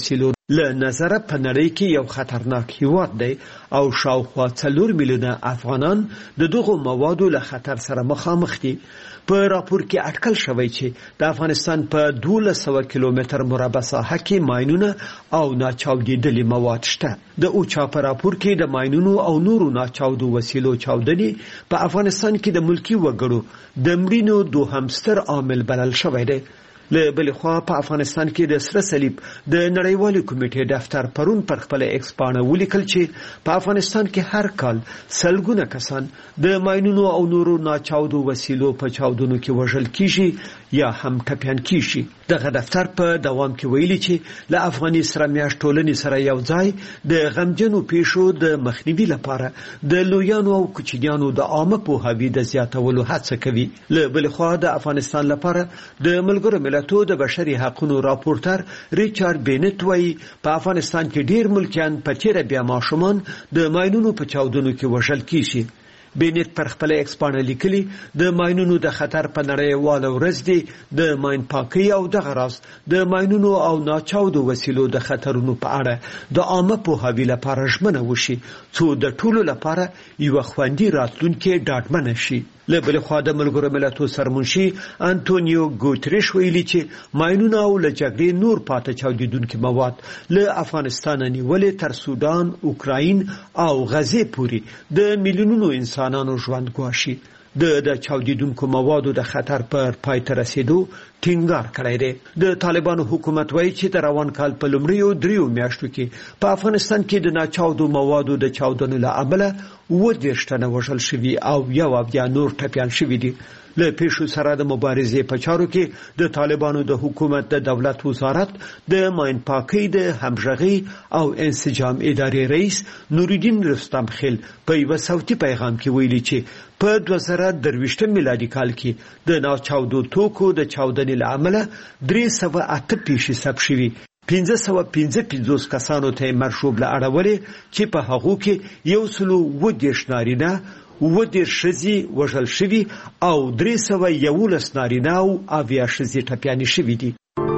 له نظره په نړۍ کې یو خطرناک هیواد دی او شاوخوا څلور میلیونه افغانان د دغو موادو له خطر سره مخامخ دي. په راپور کې اټکل شوی چې د افغانستان په دولس سوه کیلومتر مربع ساحه کې ماینونه او ناچاودېدلي مواد شته. د اوچا په راپور کې د ماینونو او نورو ناچاودو وسیلو چاودنې په افغانستان کې د ملکی وګړو د مړینو دوهم ستر عامل بلل شوی دی. له بل خوا په افغانستان کې د سره صلیب د نړیوالې کمیټې دفتر پرون پر خپل ایکس پاڼه ولیکل چې په افغانستان کې هر کال سلګونه کسان د ماینونو او نورو ناچاودو وسیلو په چاودنو کې وژل کیږي یا هم ټپیان کیږي. دغه دفتر په دوام کې ویلي چې له افغاني سره میاشت ټولنې سره یو ځای د غمجنو پیښو د مخنیوي لپاره د لویانو او کوچنیانو د عامه پوهاوي د زیاتولو هڅه کوي. له بل خوا د افغانستان لپاره د ملګرو ملتونو د بشري حقوقو راپورټر ریچارډ بینټ وايي په افغانستان کې ډیر ملکیان په چیرې بیا ماشومان د ماینونو په چاودنو کې وژل کیږي. بینټ پر خپل ایکس پاڼه لیکلي د ماینونو د خطر په نړیواله ورځ دی د ماین پاکي او دغه راز د ماینونو او ناچاودو وسیلو د خطرونو په اړه د عامه پوهاوي لپاره ژمنه وشي څو د ټولو لپاره یو خوندي راتلونکي ډاډمن شي. له بل خوا د ملګرو ملتونو سرمنشي انټونیو ګوتریش ویلي چې ماینونه او له جګړې نور پاتې چاودیدونکي مواد له افغانستان نیولې تر سودان، اوکراین او غزې پورې د میلیونونو انسانانو ژوند ګواښي. د د چاودیدونکو موادو د خطر پر پای ته رسیدو ټینګار کړی دی. د طالبانو حکومت وایي چې د روان کال په لومړیو دریو میاشتو کې په افغانستان کې د ناچاودو موادو د چاودنو له امله اووه دېرش تنه وژل شوي او یو اویا نور ټپیان شوي دي. له پیښو سره د مبارزې په چارو کې د طالبانو د حکومت د دولت وزارت د ماین پاکۍ د همغږي او انسجام ادارې رئیس نورالدین رستم خیل په یو صوتي پیغام کې ویلي چې په دوه زره درویشتم میلادي کال کې د ناچاودو توکو د چاودنې له امله درې سوه اته پیښې ثبت شوي. پنځه سوه پنځه پنځوس کسانو ته مشروب له اړولې چې په هغو کې یو سلو اووه دېرش نارینه، اووه دېرش ښځې وژل شوي او درې سوه یولس نارینه او اویا ښځې ټپیانې شوي دي.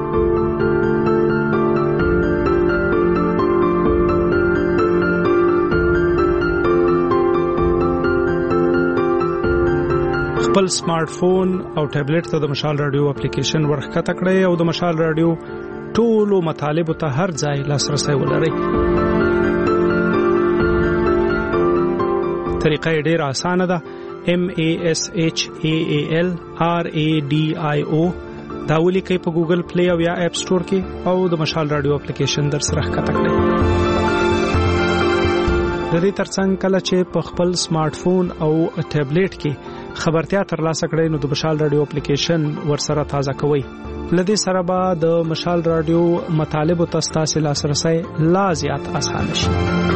خپل سمارټ فون او ټابلیټ ته د مشال رادیو اپلیکیشن ورښکته کړئ او د مشال رادیو ټولو مطالبو ته هر ځای لاسرسی ولرئ. طریقه یې ډېره اسانه ده. M A S H A A L R A D I O دا ولیکئ په ګوګل پلی او یا اپ سٹور کې او د مشال رادیو اپلیکیشن در سره ښکته کړئ. د دې ترڅنګ کله چې په خپل سمارټ فون او ټابلیټ کې خبرتیا ترلاسه کړئ نو د مشال رادیو اپلیکیشن ورسره تازه کوئ. لدې سره به د مشال رادیو مطالب او تاسو لاسرسي لا زیات آسان شي.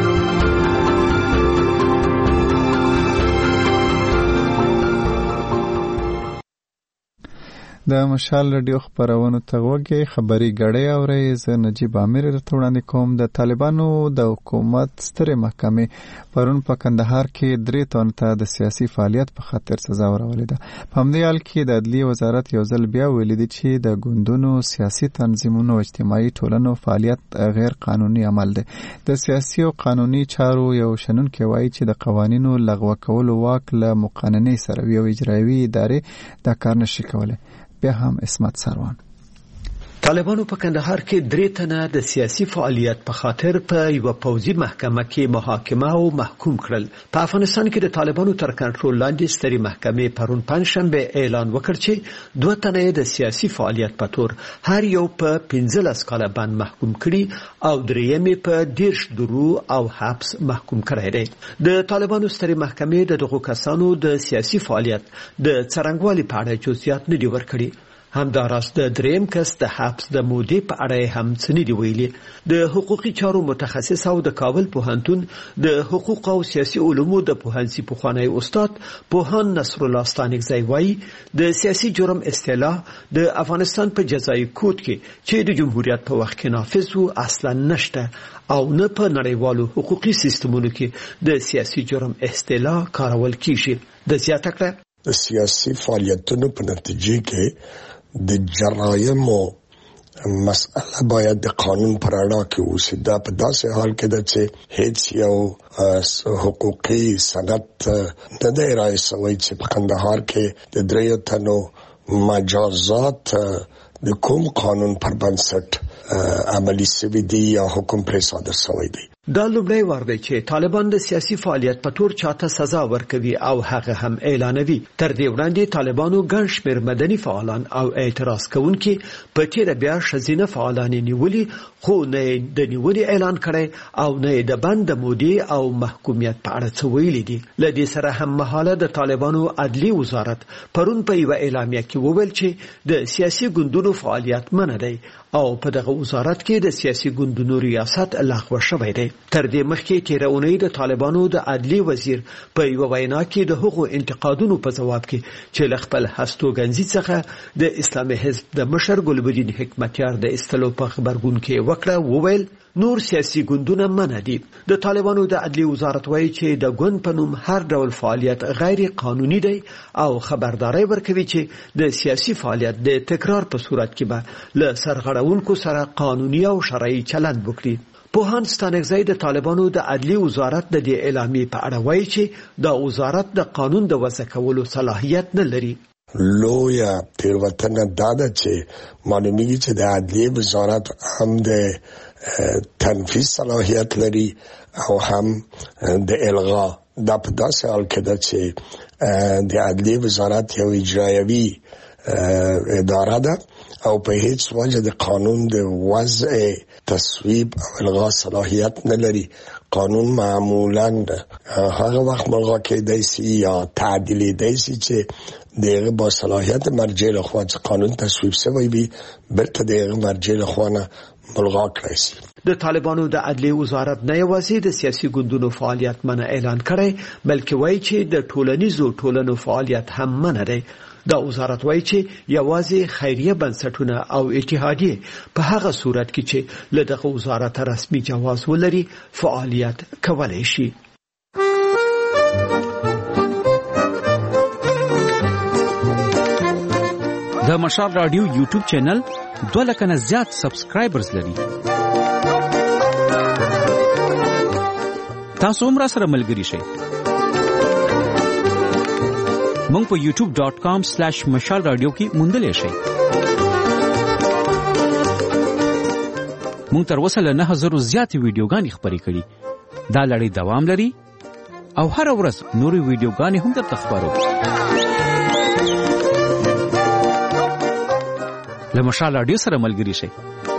د مشال رادیو خبرونو ته وګورئ. خبري غړې اورئ. زه نجیب عامر درته وړاندې کوم. د طالبانو د حکومت سترې محکمې پرون په کندهار کې درې تن ته د سیاسي فعالیت په خاطر سزا ورولې ده. په همدې حال کې د عدلیې وزارت یو ځل بیا ویلي دی چې د ګوندونو، سیاسي تنظیمونو او اجتماعي ټولنو فعالیت غیر قانوني عمل دی. د سیاسي او قانوني چارو یو شنونکی وایي چې د قوانینو لغوه کولو واک له مقننې سره وي او اجرایوي ادارې دا کار نشي کولی. بیا هم اسمت سروان. طالبانو په کندهار کې درې تنه د سیاسي فعالیت په خاطر په یو پوځي محکمه کې محاکمه او محکوم کړل. په افغانستان کې د طالبانو تر کنټرول لاندې سترې محکمې پرون پنځشنبه اعلان وکړ چې دوه تنه د سیاسي فعالیت په تور هر یو په پنځلس کاله باندې محکوم کړي او درېیمې په دېرش درو او حبس محکوم کړی دی. د طالبانو سترې محکمې د دغو کسانو د سیاسي فعالیت د څرنګوالي په اړه جزئیات نه دي ورکړي. همداراز د دریم کس د حبس د مودې په اړه هم څه نه دی ویلي. د حقوقي چارو متخصص او د کابل پوهنتون د حقوق او سیاسي علومو د پوهنځي پخوانی استاد پوهان نصر الله ستانکزی وایي د سیاسي جرم اصطلاح د افغانستان په جزایي کود کې چې د جمهوریت په وخت کې نافذ و اصلا نشته او نه په نړیوالو حقوقي سیستمونو کې د سیاسي جرم اصطلاح کارول کیږي. د زیاته کړه د سیاسي فعالیتونو په نتیجه کې د جرایمو مسئله باید د قانون پر اړه کې اوسي. دا په داسې حال کې ده چې هیڅ یو حقوقي سند نه دی ارائه شوی چې په کندهار کې د دریو تنو مجازات د کوم قانون پر بنسټ عملی شوی دی یا حکم پرې صادر شوی دی. دا لومړی وار دی چې طالبان د سیاسي فعالیت په تور چاته سزا ورکوي او هغه هم اعلانوي. تر دې وړاندې طالبانو ګڼ شمېر مدني فعالان او اعتراض کوونکي په تیره بیا ښځینه فعالان نیولي، خو نه د نیولې اعلان کړی او نه د بند مودې او محکومیت په اړه څه ویلي دي. له دې سره هم مهاله د طالبانو عدلي وزارت پرون په یوه اعلامیه کې وویل چې د سیاسي ګوندونو فعالیت منع دی او په دغه وزارت کې د سیاسي ګوندونو ریاست لغوه شوی دی. تر دې مخکې تیره اونۍ د طالبانو د عدلي وزیر په یوه وینا کې د هغو انتقادونو په ځواب کې چې له خپل هستوګنځي څخه د اسلامي حزب د مشر ګلبدین حکمتیار د ایستلو په خبرګون کې وکړه، وویل نور سیاسي ګوندونه منع دي. د طالبانو د عدلي وزارت وایي چې د ګوند په نوم هر ډول فعالیت غیر قانوني دی او خبرداري ورکوي چې د سیاسي فعالیت د تکرار په صورت کې به له سرغړونکو سره قانوني او شرعي چلند وکړي. پوهان ستانکزی د طالبانو د عدلي وزارت د دې اعلامیې په اړه وایي چې دا وزارت د قانون د وضع کولو صلاحیت نه لري. لویه تیروتنه دا ده چې معلومیږي چې د عدلي وزارت هم د تنفیذ صلاحیت لري او هم د الغا. دا په داسې حال کې ده چې د عدلي وزارت یو اجرایوي اداره ده او په هیڅ وجه د قانون د وضع تصویب او الغا صلاحیت نه لري. قانون معمولا هغه وخت ملغا کېدای شي یا تعدیلېدای شي چې دغه با صلاحیت مرجع لخوا چې قانون تصویب شوی وي بیرته دغه مرجع لخوا نه ملغا کړی شي. د طالبانو د عدلي وزارت نه یوازې د سیاسي ګوندونو فعالیت منع اعلان کړی، بلکې وایي چې د ټولنیزو ټولنو فعالیت هم منع دی. دا وزارت وایي چې یوازې خیریه بنسټونه او اتحادیې په هغه صورت کې چې له دغه وزارت رسمي جواز ولري فعالیت کولی شي. د مشال رادیو یوټیوب چینل دوه لکه نه زیات سبسکرایبرز لري. تاسو هم را سره ملګري شئ. مونږ په یوټیوب ډاٹ کام سلیش مشال رادیو کې موندلی شئ. مونږ تر اوسه له نه زرو زیاتې ویډیوګانې خپرې کړي. دا لړۍ دوام لري او هره ورځ نورې ویډیوګانې هم درته خپرو. له مشال رادیو سره ملګري شئ.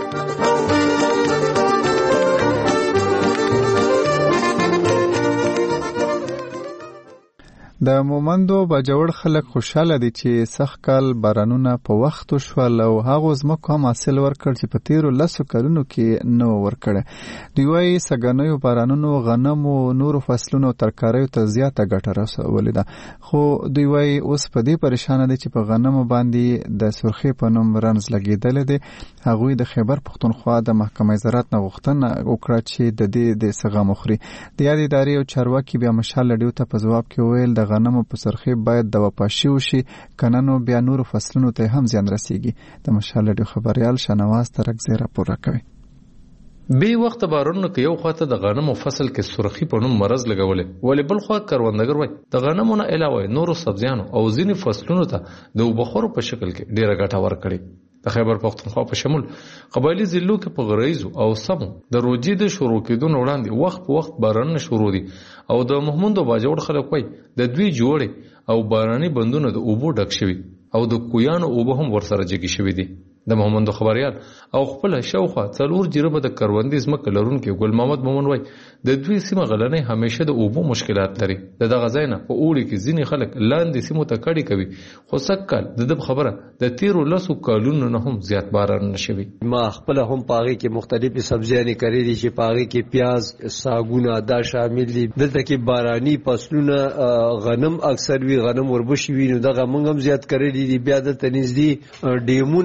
د مومندو باجوړ خلک خوشاله دي چې سخت کال بارانونه په وخت شول او هغه ځمکو هم حاصل ورکړ چې په تیرو لسو کلونو کې نه ورکړه. دوی وايي سګنیو بارانونو غنم او نورو فصلونو ترکاریو ته زیاته ګټه رسولې ده، خو دوی وايي اوس په دې پریشان دي چې په غنمو باندې د سرخی په نوم رنز لګیدل دي. هغوی د خیبر پښتونخوا د محکمې زراعت نه غوښتنه وکړه چې د دې د سغه مخري د یاد ادارې او چارواکي بیا مشال لډیو ته په جواب کې ویل د غنمو په سرخی باید د وپاشي وشي، کنه نو بیا نورو فصلونو ته هم زیان رسیږي. د مشال لډیو خبريال شنواز ترکزی راپور راکوي. بی وخت بارونو کې یو خواته د غنمو فصل کې سرخی په نوم مرض لګولې، ولې بل خوا کروندګر وای د غنمو نه علاوه نورو سبزیانو او ځینې فصلونو ته د وبخور په شکل کې ډیره ګټه ورکړي. د خیبر پښتونخوا په شمول قبایلی ضلعو کې په غریزو او سمو د روجي د شروع کېدو وړاندې وخت په وخت باران شروع دي او د محمود باجوړ خلک وای د دوی جوړې او باراني بندونه د اوبو ډک شوي او د کویانو اوبه هم ورسره جګی شوي دي. د محمد خبريال او خپل شاوخوا څلور جربه د کروندې ځمکه لرونکي ګل محمد مومن وای د دوی سیمه غلنې همیشه د اوبو مشکلات لري. دغه ځای نه په اوړي کې ځینې خلک لاندې سیمو ته کډي کوي، خو سکل د دې خبره د تیرو لسو کالونو نه هم زیات باران نشوي. ما خپل هم پاغي کې مختلفې سبزیانې کړې دي چې پاغي کې پیاز، ساګونه دا شامل دي. دلته کې باراني فصلونه غنم اکثر وی غنم وربشي وینو دغه موږ هم زیات کړې دي. بیا د تنځدي ډیمونه دي چې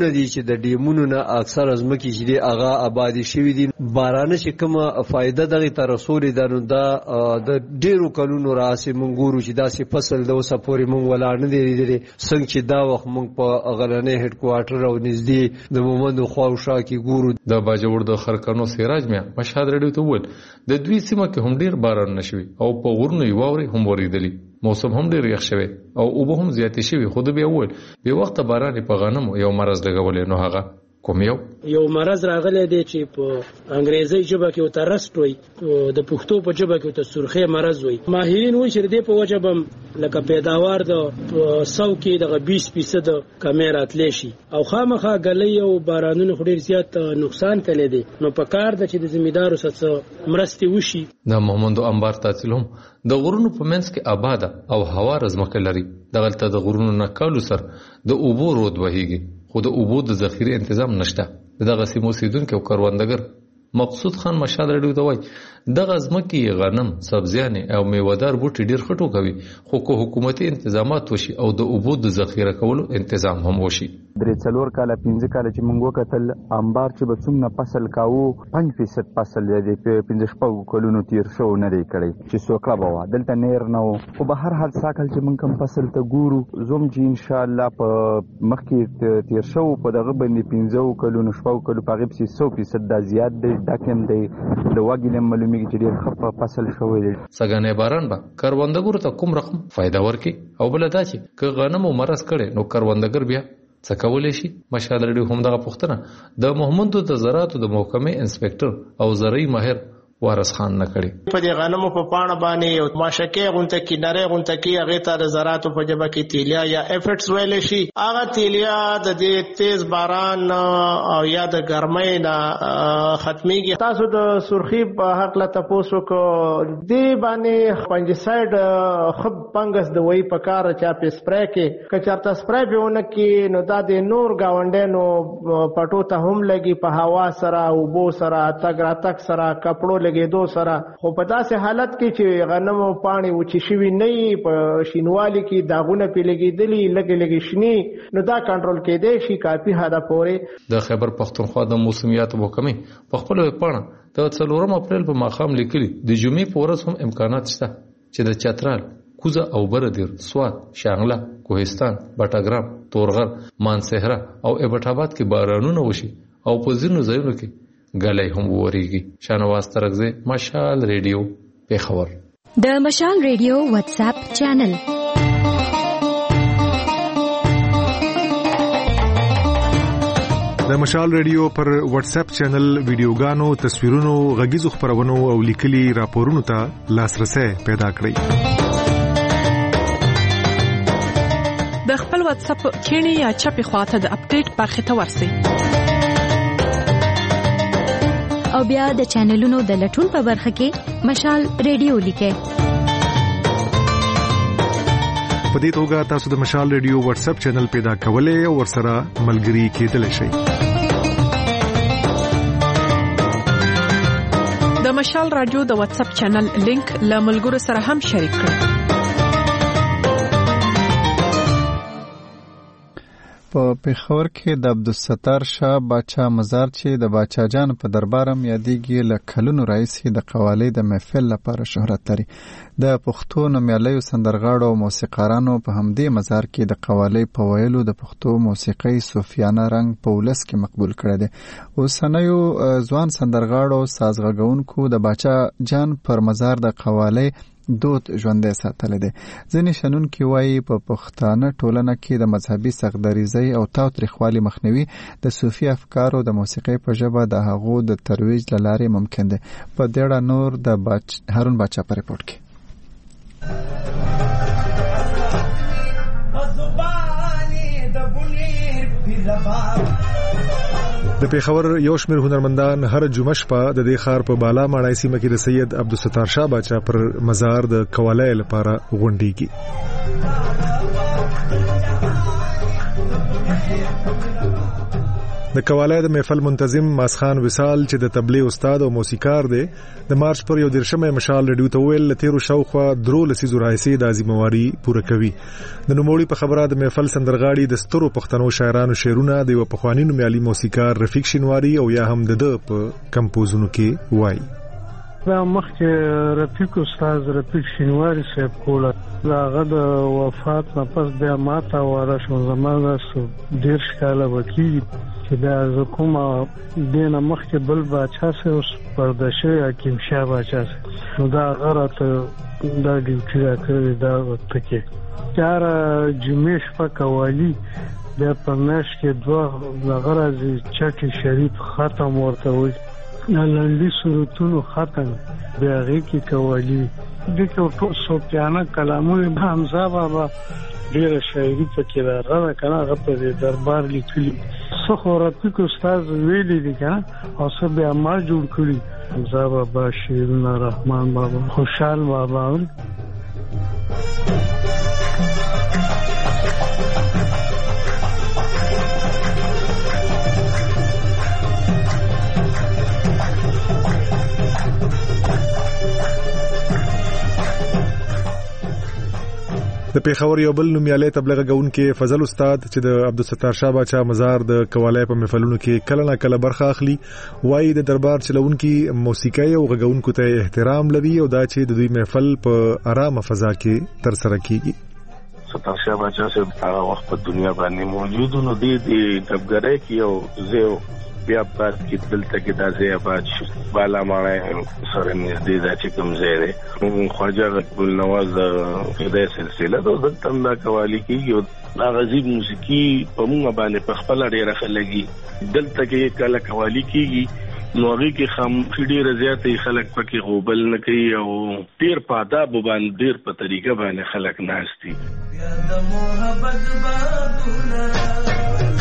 د ډیمونو نه اکثر ازمکې چې دی هغه آبادي شوي دي. بارانه چې کومه فایده دغې ته رسولې ده نو دا د ډېرو کلونو راهیسې موږ ګورو چې داسې فصل د اوسه پورې موږ ولاړ نه دی لیدلی څنګه چې دا وخت موږ په غرنی هډ کوارټر او نږدې د مومندو خواوشا کې ګورو. د باجوړ د خرکانو سراج میا مشهد رډیو ته وویل د دوی سیمه کې هم ډېر باران نشوي او په غرونو یې واورې هم ورېدلي. موسم هم ډېر یخ شوی او اوبه هم زیاتې شوي. خو د بیا وویل بې وخته باران یې په غنمو یو مرض لګولی. نو هغه کوم یو یو مرض راغلی دی چې په انګریزي ژبه کې ورته رسټ وایي، د پښتو په ژبه کې ورته سرخی مرض وایي. ماهرین وایي چې د دې په وجه به لکه پیداوار د سو کې دغه بیس فیصد کمی راتلی شي او خامخا ګلۍ او بارانونه خو ډېر زیات نقصان کلی دی. نو په کار ده چې د ذمېدارو څخه مرستې وشي. د محمدو انبار تحصیل هم د غرونو په منځ کې آباده او هواره ځمکه لري. دغلته د غرونو نه کالو سر د اوبو رود وهیږي خو د اوبو د ذخیرې تنظیم نشته. دغه سیمو اوسیدونکي او کروندګر مقصود خان مشال رډیو ته وایي دغه ځمکې غنم، سبزیانې او میوهدار بوټي ډېر ښه ټوکوي خو که حکومتي انتظامات وشي او د اوبو د ذخیره کولو انتظام هم وشي. درې څلور کاله پنځه کاله چې موږ وکتل انبار چې به څومره فصل کاوه پنځه فیصد فصل دی پنځه شپږو کلونو تیر شو نه دی کړی چې سوکړه به وه دلته نیر نه و. خو به هر حال ساکل چې موږ کوم فصل ته ګورو زوم چې انشاءالله په مخکې تیر شو په دغه باندې پنځو کلونو شپږو کلو په هغې پسې سو فیصد دا زیات دی. دا کم دی د وږي له معلومیږي چې ډېر ښه فصل شوی دی. سږنی باران به کروندګرو ته کوم رقم فایده ورکړي او بله دا چې که غنمو مرض کړی نو کروندګر بیا څه کولی شي؟ مشال رډیو هم دغه پوښتنه د محمدو د زراعتو د محکمې انسپکټر او زرعي ماهر وارث خان نه کړي. په دې غنمو په پاڼه باندې یو ماشکې غونته کې نری غونته کې هغه ته د زراعتو په جبه کې تیلیا یا افټس ویل شي. هغه تیلیا د دې تیز باران او یا د ګرمۍ نه ختميږي. تاسو د سرخی په حق لا تاسو کو دی باندې فنجساید خب فنګس د وای په کار چا په سپری کې کچارتا سپری بهونه کې نو دا د نور گاونډینو پټو ته هم لګي په هوا سره او بو سره تګ را تک سره کپړو لګېدو سره. خو په داسې حالت کې چې غنمو پاڼې وچې شوي نه وي په شینوالي کې داغونه پې لګېدلي لږې لږې شنې نو دا کنټرول کېدی شي کافي حده پورې. د خیبر پښتونخوا د موسمیاتو محکمې په خپله ویبپاڼه د څلورم اپریل په ماښام لیکلي د جمعې په ورځ هم امکانات شته چې د چترال، کوزه او بردیر، سوات، شانګله، کوهستان، بټګرام، تورغر، مانسهره او ایبټ آباد کې بارانونه وشي او په ځینو ځایونو کې ګلۍ هم وورېږي. شانواز ترکزی، مشال ریډیو، پیښور. د مشال ریډیو واتس اپ چینل د مشال ریډیو پر واتس اپ چینل ویډیوګانو، تصویرونو، غږیزو خبرونو او لیکلي راپورونو ته لاسرسي پیدا کړئ. د خپل واتس اپ کینی یا چپی خواته د اپډیټ برخه ته ورسئ او بیا د چینلونو د لټون په برخه کې مشال ریډیو لیکئ. په دې توګه تاسو د مشال ریډیو واتس اپ چینل پیدا کولای او ورسره ملګري کېدلی شئ. د مشال رادیو د واتس اپ چینل لینک له ملګرو سره هم شریک کړئ. په پیښور کې د عبدالستار شاه باچا مزار چې د باچا جان په دربارم یادېږي له کلونو راهیسې د قوالۍ د محفل لپاره شهرت لري. د پښتو نومیالیو سندرغاړو او موسیقارانو په همدې مزار کې د قوالۍ په ویلو د پښتو موسیقۍ صوفیانه رنګ په ولس کې مقبول کړی دی. اوسنیو ځوان سندرغاړو سازغږونکو د باچا جان پر مزار د قوالۍ دود ژوندی ساتلی دی. ځینې شنونکي وایي په پښتانه ټولنه کې د مذهبي سغدریزۍ او تاوتریخوالي مخنیوي د صوفي افکارو د موسیقۍ په ژبه د هغو د ترویج له لارې ممکن دی. په دې اړه نور د باچ... هارون باچا په ریپورټ کې. د پیښور یو شمېر هنرمندان هر جمعه شپه د دې ښار په بالا ماڼۍ سیمه کې د سید عبدالستار شاه باچا پر مزار د قوالۍ لپاره غونډېږي. د قواله د محفل منتظم ماسخان وصال چې د تبلیغ استاد او موسیقار دی د مارچ پر یو درشمه مشال رډیو ته ویل تیرو شاوخوا درو لسیزو راځي د ازمواري پوره کوي د نوموړي په خبره د محفل سندرغاړي د سترو پښتنو شاعرانو شعرونه د پخوانی نومیالي موسیقار رفیق شینواری او یا هم د په کمپوزونو کې وایي. دا مخکې رفیق استاد رفیق شینواری صاحب کوله هغه د وفات نه پس بیا ماته واره شو زمانه ډېر کاله وکړي چې دا زه کومه دې نه مخکې بل باچا سه اوس پردشه حکیم شاه باچا سه نو دا هغه راته دا ډیوټي راکړې دا ورته کې چاره جمعې شپه قوالي بیا په میاشت کې دوه دغه راځي چټي شریف ختم ورته وایي لنډي سرودونو ختم بیا هغې کې قوالي دې کې صوفیانه کلامونه حمزه بابا ډېره شاعري پکې راغله که نه هغه په دې دربار لیکلي څه خو رفیق استاد ویلي دي که نه او څه بیا ما جوړ کړي حمزه بابا شعرونه رحمان بابا خوشحال بابا د پیښور یو بل نومیالی تبلیغ غونکي فضل استاد چې د عبدالستار شاه باچا مزار د قواله په محفلونو کې کله نه کله برخه اخلي وایي د دربار چلونکي موسیقي او غونکو ته احترام لري او دا چې د دوی محفل په آرامه فضا کې تر سره کیږي. ستار شاه باچا صاحب هغه وخت په دنیا باندې موجود نو د دبګرۍ کې او زه بیا بعد کې دلته کې د ځای آباد شو بالا مانه سره نږدې د چې کوم ځای دی خواجه ګل نواز د سلسله د دلته د قوالی کې دا غزي موسیقي په موږ باندې په خپل ډیره خلګي دلته کې کله قوالی کېږي نو هغه کې خاموشي ډیره زیاتې خلک پکې غوبل نه کوي او ډیر په آداب باندې ډیر په طریقه باندې خلک ناشتي د محبت بادونه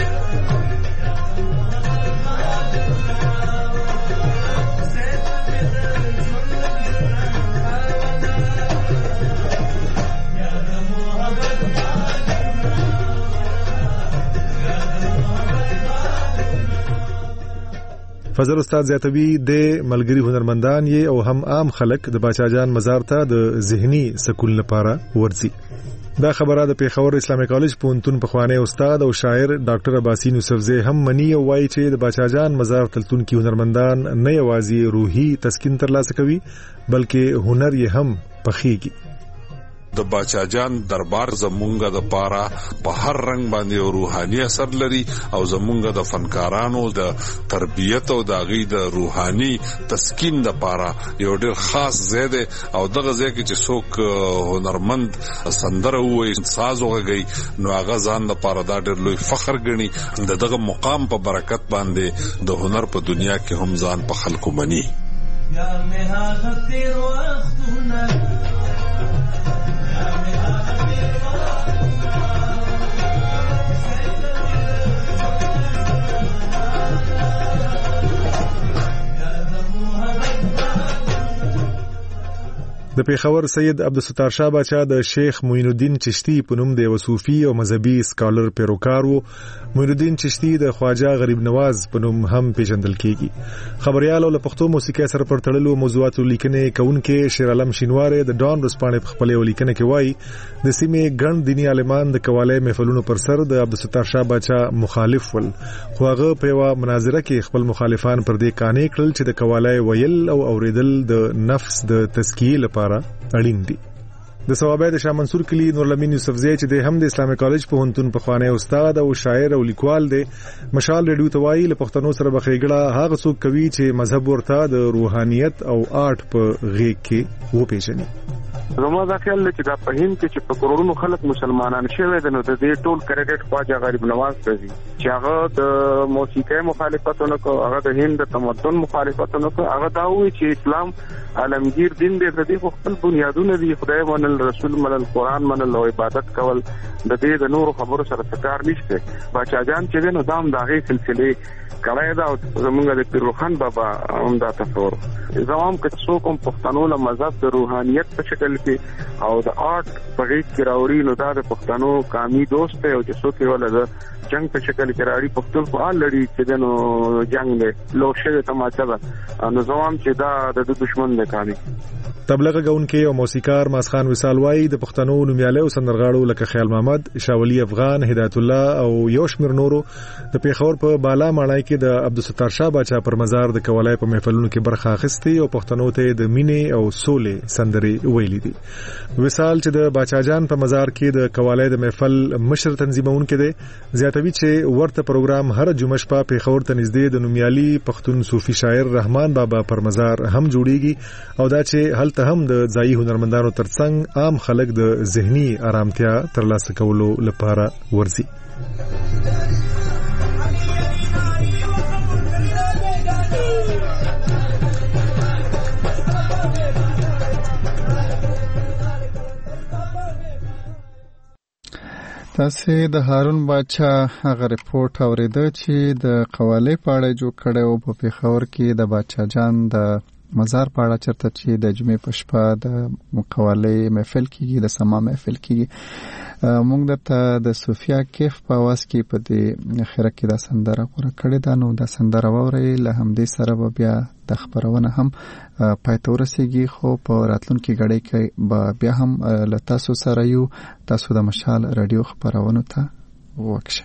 فضل استاد زیاتوی د ملګری هنرمندان یې او هم عام خلک د باچا جان مزار ته د ذهني سکون لپاره ورځي. دا خبره د پیښور اسلامي کالج پونتون پخوانی استاد او شاعر ډاکټر عباسین یوسفزی هم منی او وایي چې د باچا جان مزار تلتون کې هنرمندان نه یوازې روحي تسکین ترلاسه کوي بلکې هنر یې هم پخېږي. د باچا جان دربار زمونږه د پاره په هر رنگ باندې روحاني اثر لري او زمونږه د فنکارانو د تربیت او د غي د روحاني تسکین د پاره یو ډېر خاص ځای دی او دغه ځای کې چې څوک هنرمند سندره وایي ساز وغږي نو هغه ځان د پاره دا ډېر لوی فخر ګڼي د دغه مقام په برکت باندې د هنر په دنیا کې هم ځان په خلکو مني. یا مه هغه تیر وختونه د پیښور سید عبدالستار شاه باچا د شیخ معین الدین چشتی په نوم د وصوفي او مذهبي سکالر پیروکار وو. معین الدین چشتی د خواجه غریب نواز په نوم هم پیژندل کیږي. خبريال او پښتو موسیقي سره پر تړلو موضوعاتو لیکنې کوونکې شیر عالم شینواری د ډان رسپانې په خپل لیکنه کې وایي د سیمې ګڼ دینی عالمان د قواله محفلونو پر سر د عبدالستار شاه باچا مخالف ول خو هغه په یو مناظره کې خپل مخالفان پر دې قانې کړل چې د قواله ویل او اوریدل د نفس د تزکیه لپاره اړین دي. د ثوابه د شاه منصور کلی نورلمین یوسفزی چې د هم د اسلامي کالج په هنتون په خوانه استاد او شاعر او لیکوال دی مشال ریډیو توای له پښتنو سره بخېګړه هغه څوک کوي چې مذهب ورته د روحانيت او آرټ په غېږ کې و پیژني. زما دا خیال دی چې دا په هند کې چې په کروڑونو خلک مسلمانان شوي دي نو د دې ټول کریډټ خواجه غریب نواز ته دي چې هغه د موسیقي مخالفتونه کو هغه د هند د تمدن مخالفتونه کو هغه دا وایي چې اسلام عالمگیر دین دی د دې خپل بنیادونه دي خدای منل رسول منل قرآن منل او عبادت کول د دې د نور خبرو سره څکار نشته. باچا جان چې نو دام داغه سلسله کړای دا زمونږ د پیروخان بابا هم دا تصور زمام که څوک هم پښتنو له مذهب د روحانيت په شکل کې او د آرت په غیږ کې راوړي نو دا د پښتنو قومي دوست دی او چې څوک یې ولر جنگ په شکل کې راړي پښتون په حال لري چې دنو جنگ له لوشه تماچا نو زمام چې دا د دشمن د کامي تبلیغ غونکي او موسیقار ماسخان وصال وای د پښتنو نومیاله او سندرغاړو لکه خیال محمد، شاولی افغان، هدایت الله او یوشمیر نورو د پیښور په بالا ماړای کې د عبدالستار شاه باچا پر مزار د کولای په محفلونو کې برخه اخیستي او پښتنو ته د مینې او سولې سندرې ویلې دي. وصال چې د باچا جان په مزار کې د کولای د محفل مشر تنظیمونکو دی، زیاتوي چې ورته پروګرام هر جمعه شپه پیښور ته نږدې د نومیالي پښتون صوفي شاعر رحمان بابا پر مزار هم جوړیږي او دا چې هلته هم د ځایي هنرمندانو ترڅنګ عام خلک د ذهني آرامتیا ترلاسه کولو لپاره ورځي. تاسو د هارون باچا هغه ریپورت اوریده چې د قوالی په اړه جوړ کړی او په پیښور کې د باچا جان د مزار په اړه چرته چې د جمعې په شپه د قوالی محفل کېږي، د سما محفل کېږي. موږ درته د صوفیا کیف په اواز کې په دې اخره کې دا سندره غوړه کړې ده، نو دا سندره واورئ. له همدې سره به بیا د خبرونه هم پای ته ورسېږي، خو په راتلونکي غړۍ کې به بیا هم له تاسو سره یو. تاسو د مشال رادیو خبرونو ته وکشه.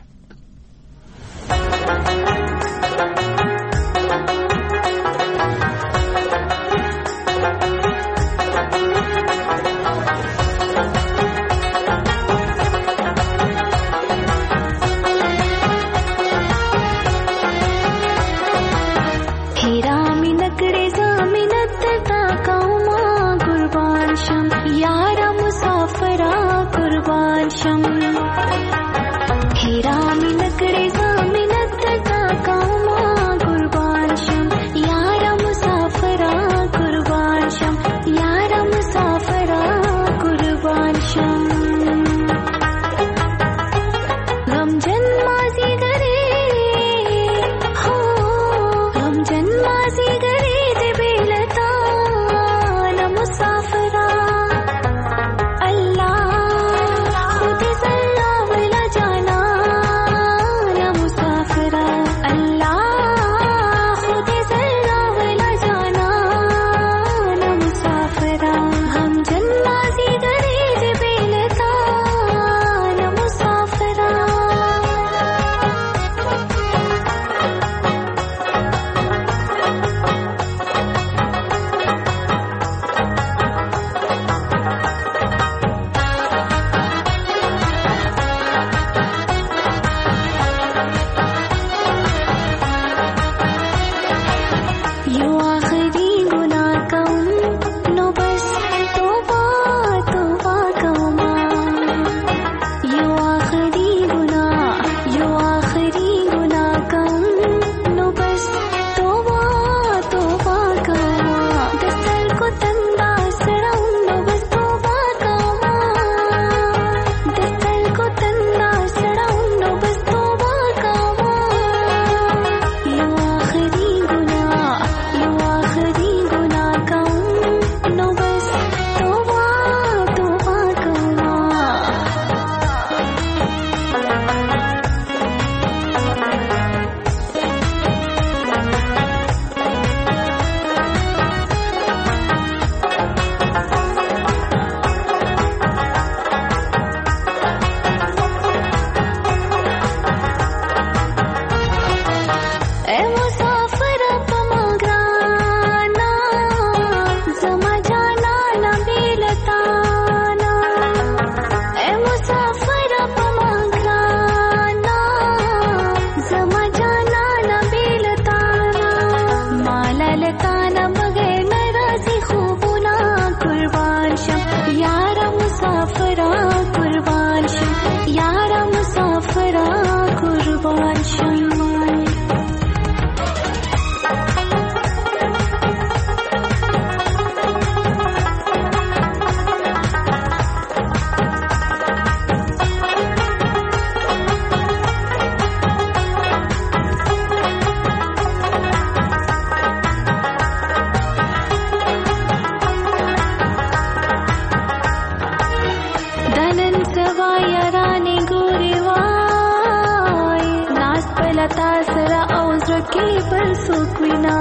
تا سره او زړه کې بل څوک وینا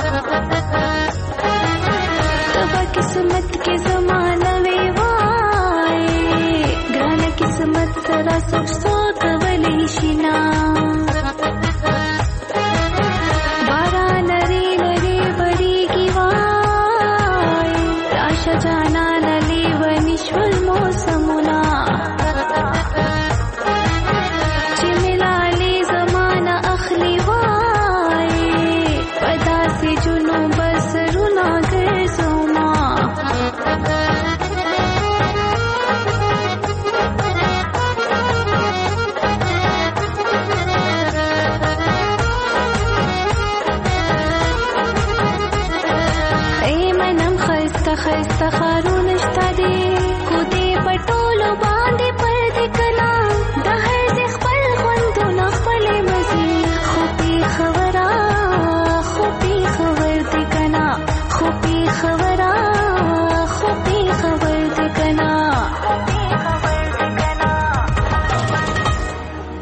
تبا قسمت کې زمانه وی وای ګران قسمت سره څوک څوک ولی شینا باران لري لري بریږي وای راشه جانا للی ونشول موسمونه چې ملالي زمانه اخلي وای پدا سي جنوب سرونه ګرځوما ای منم خسته خسته خار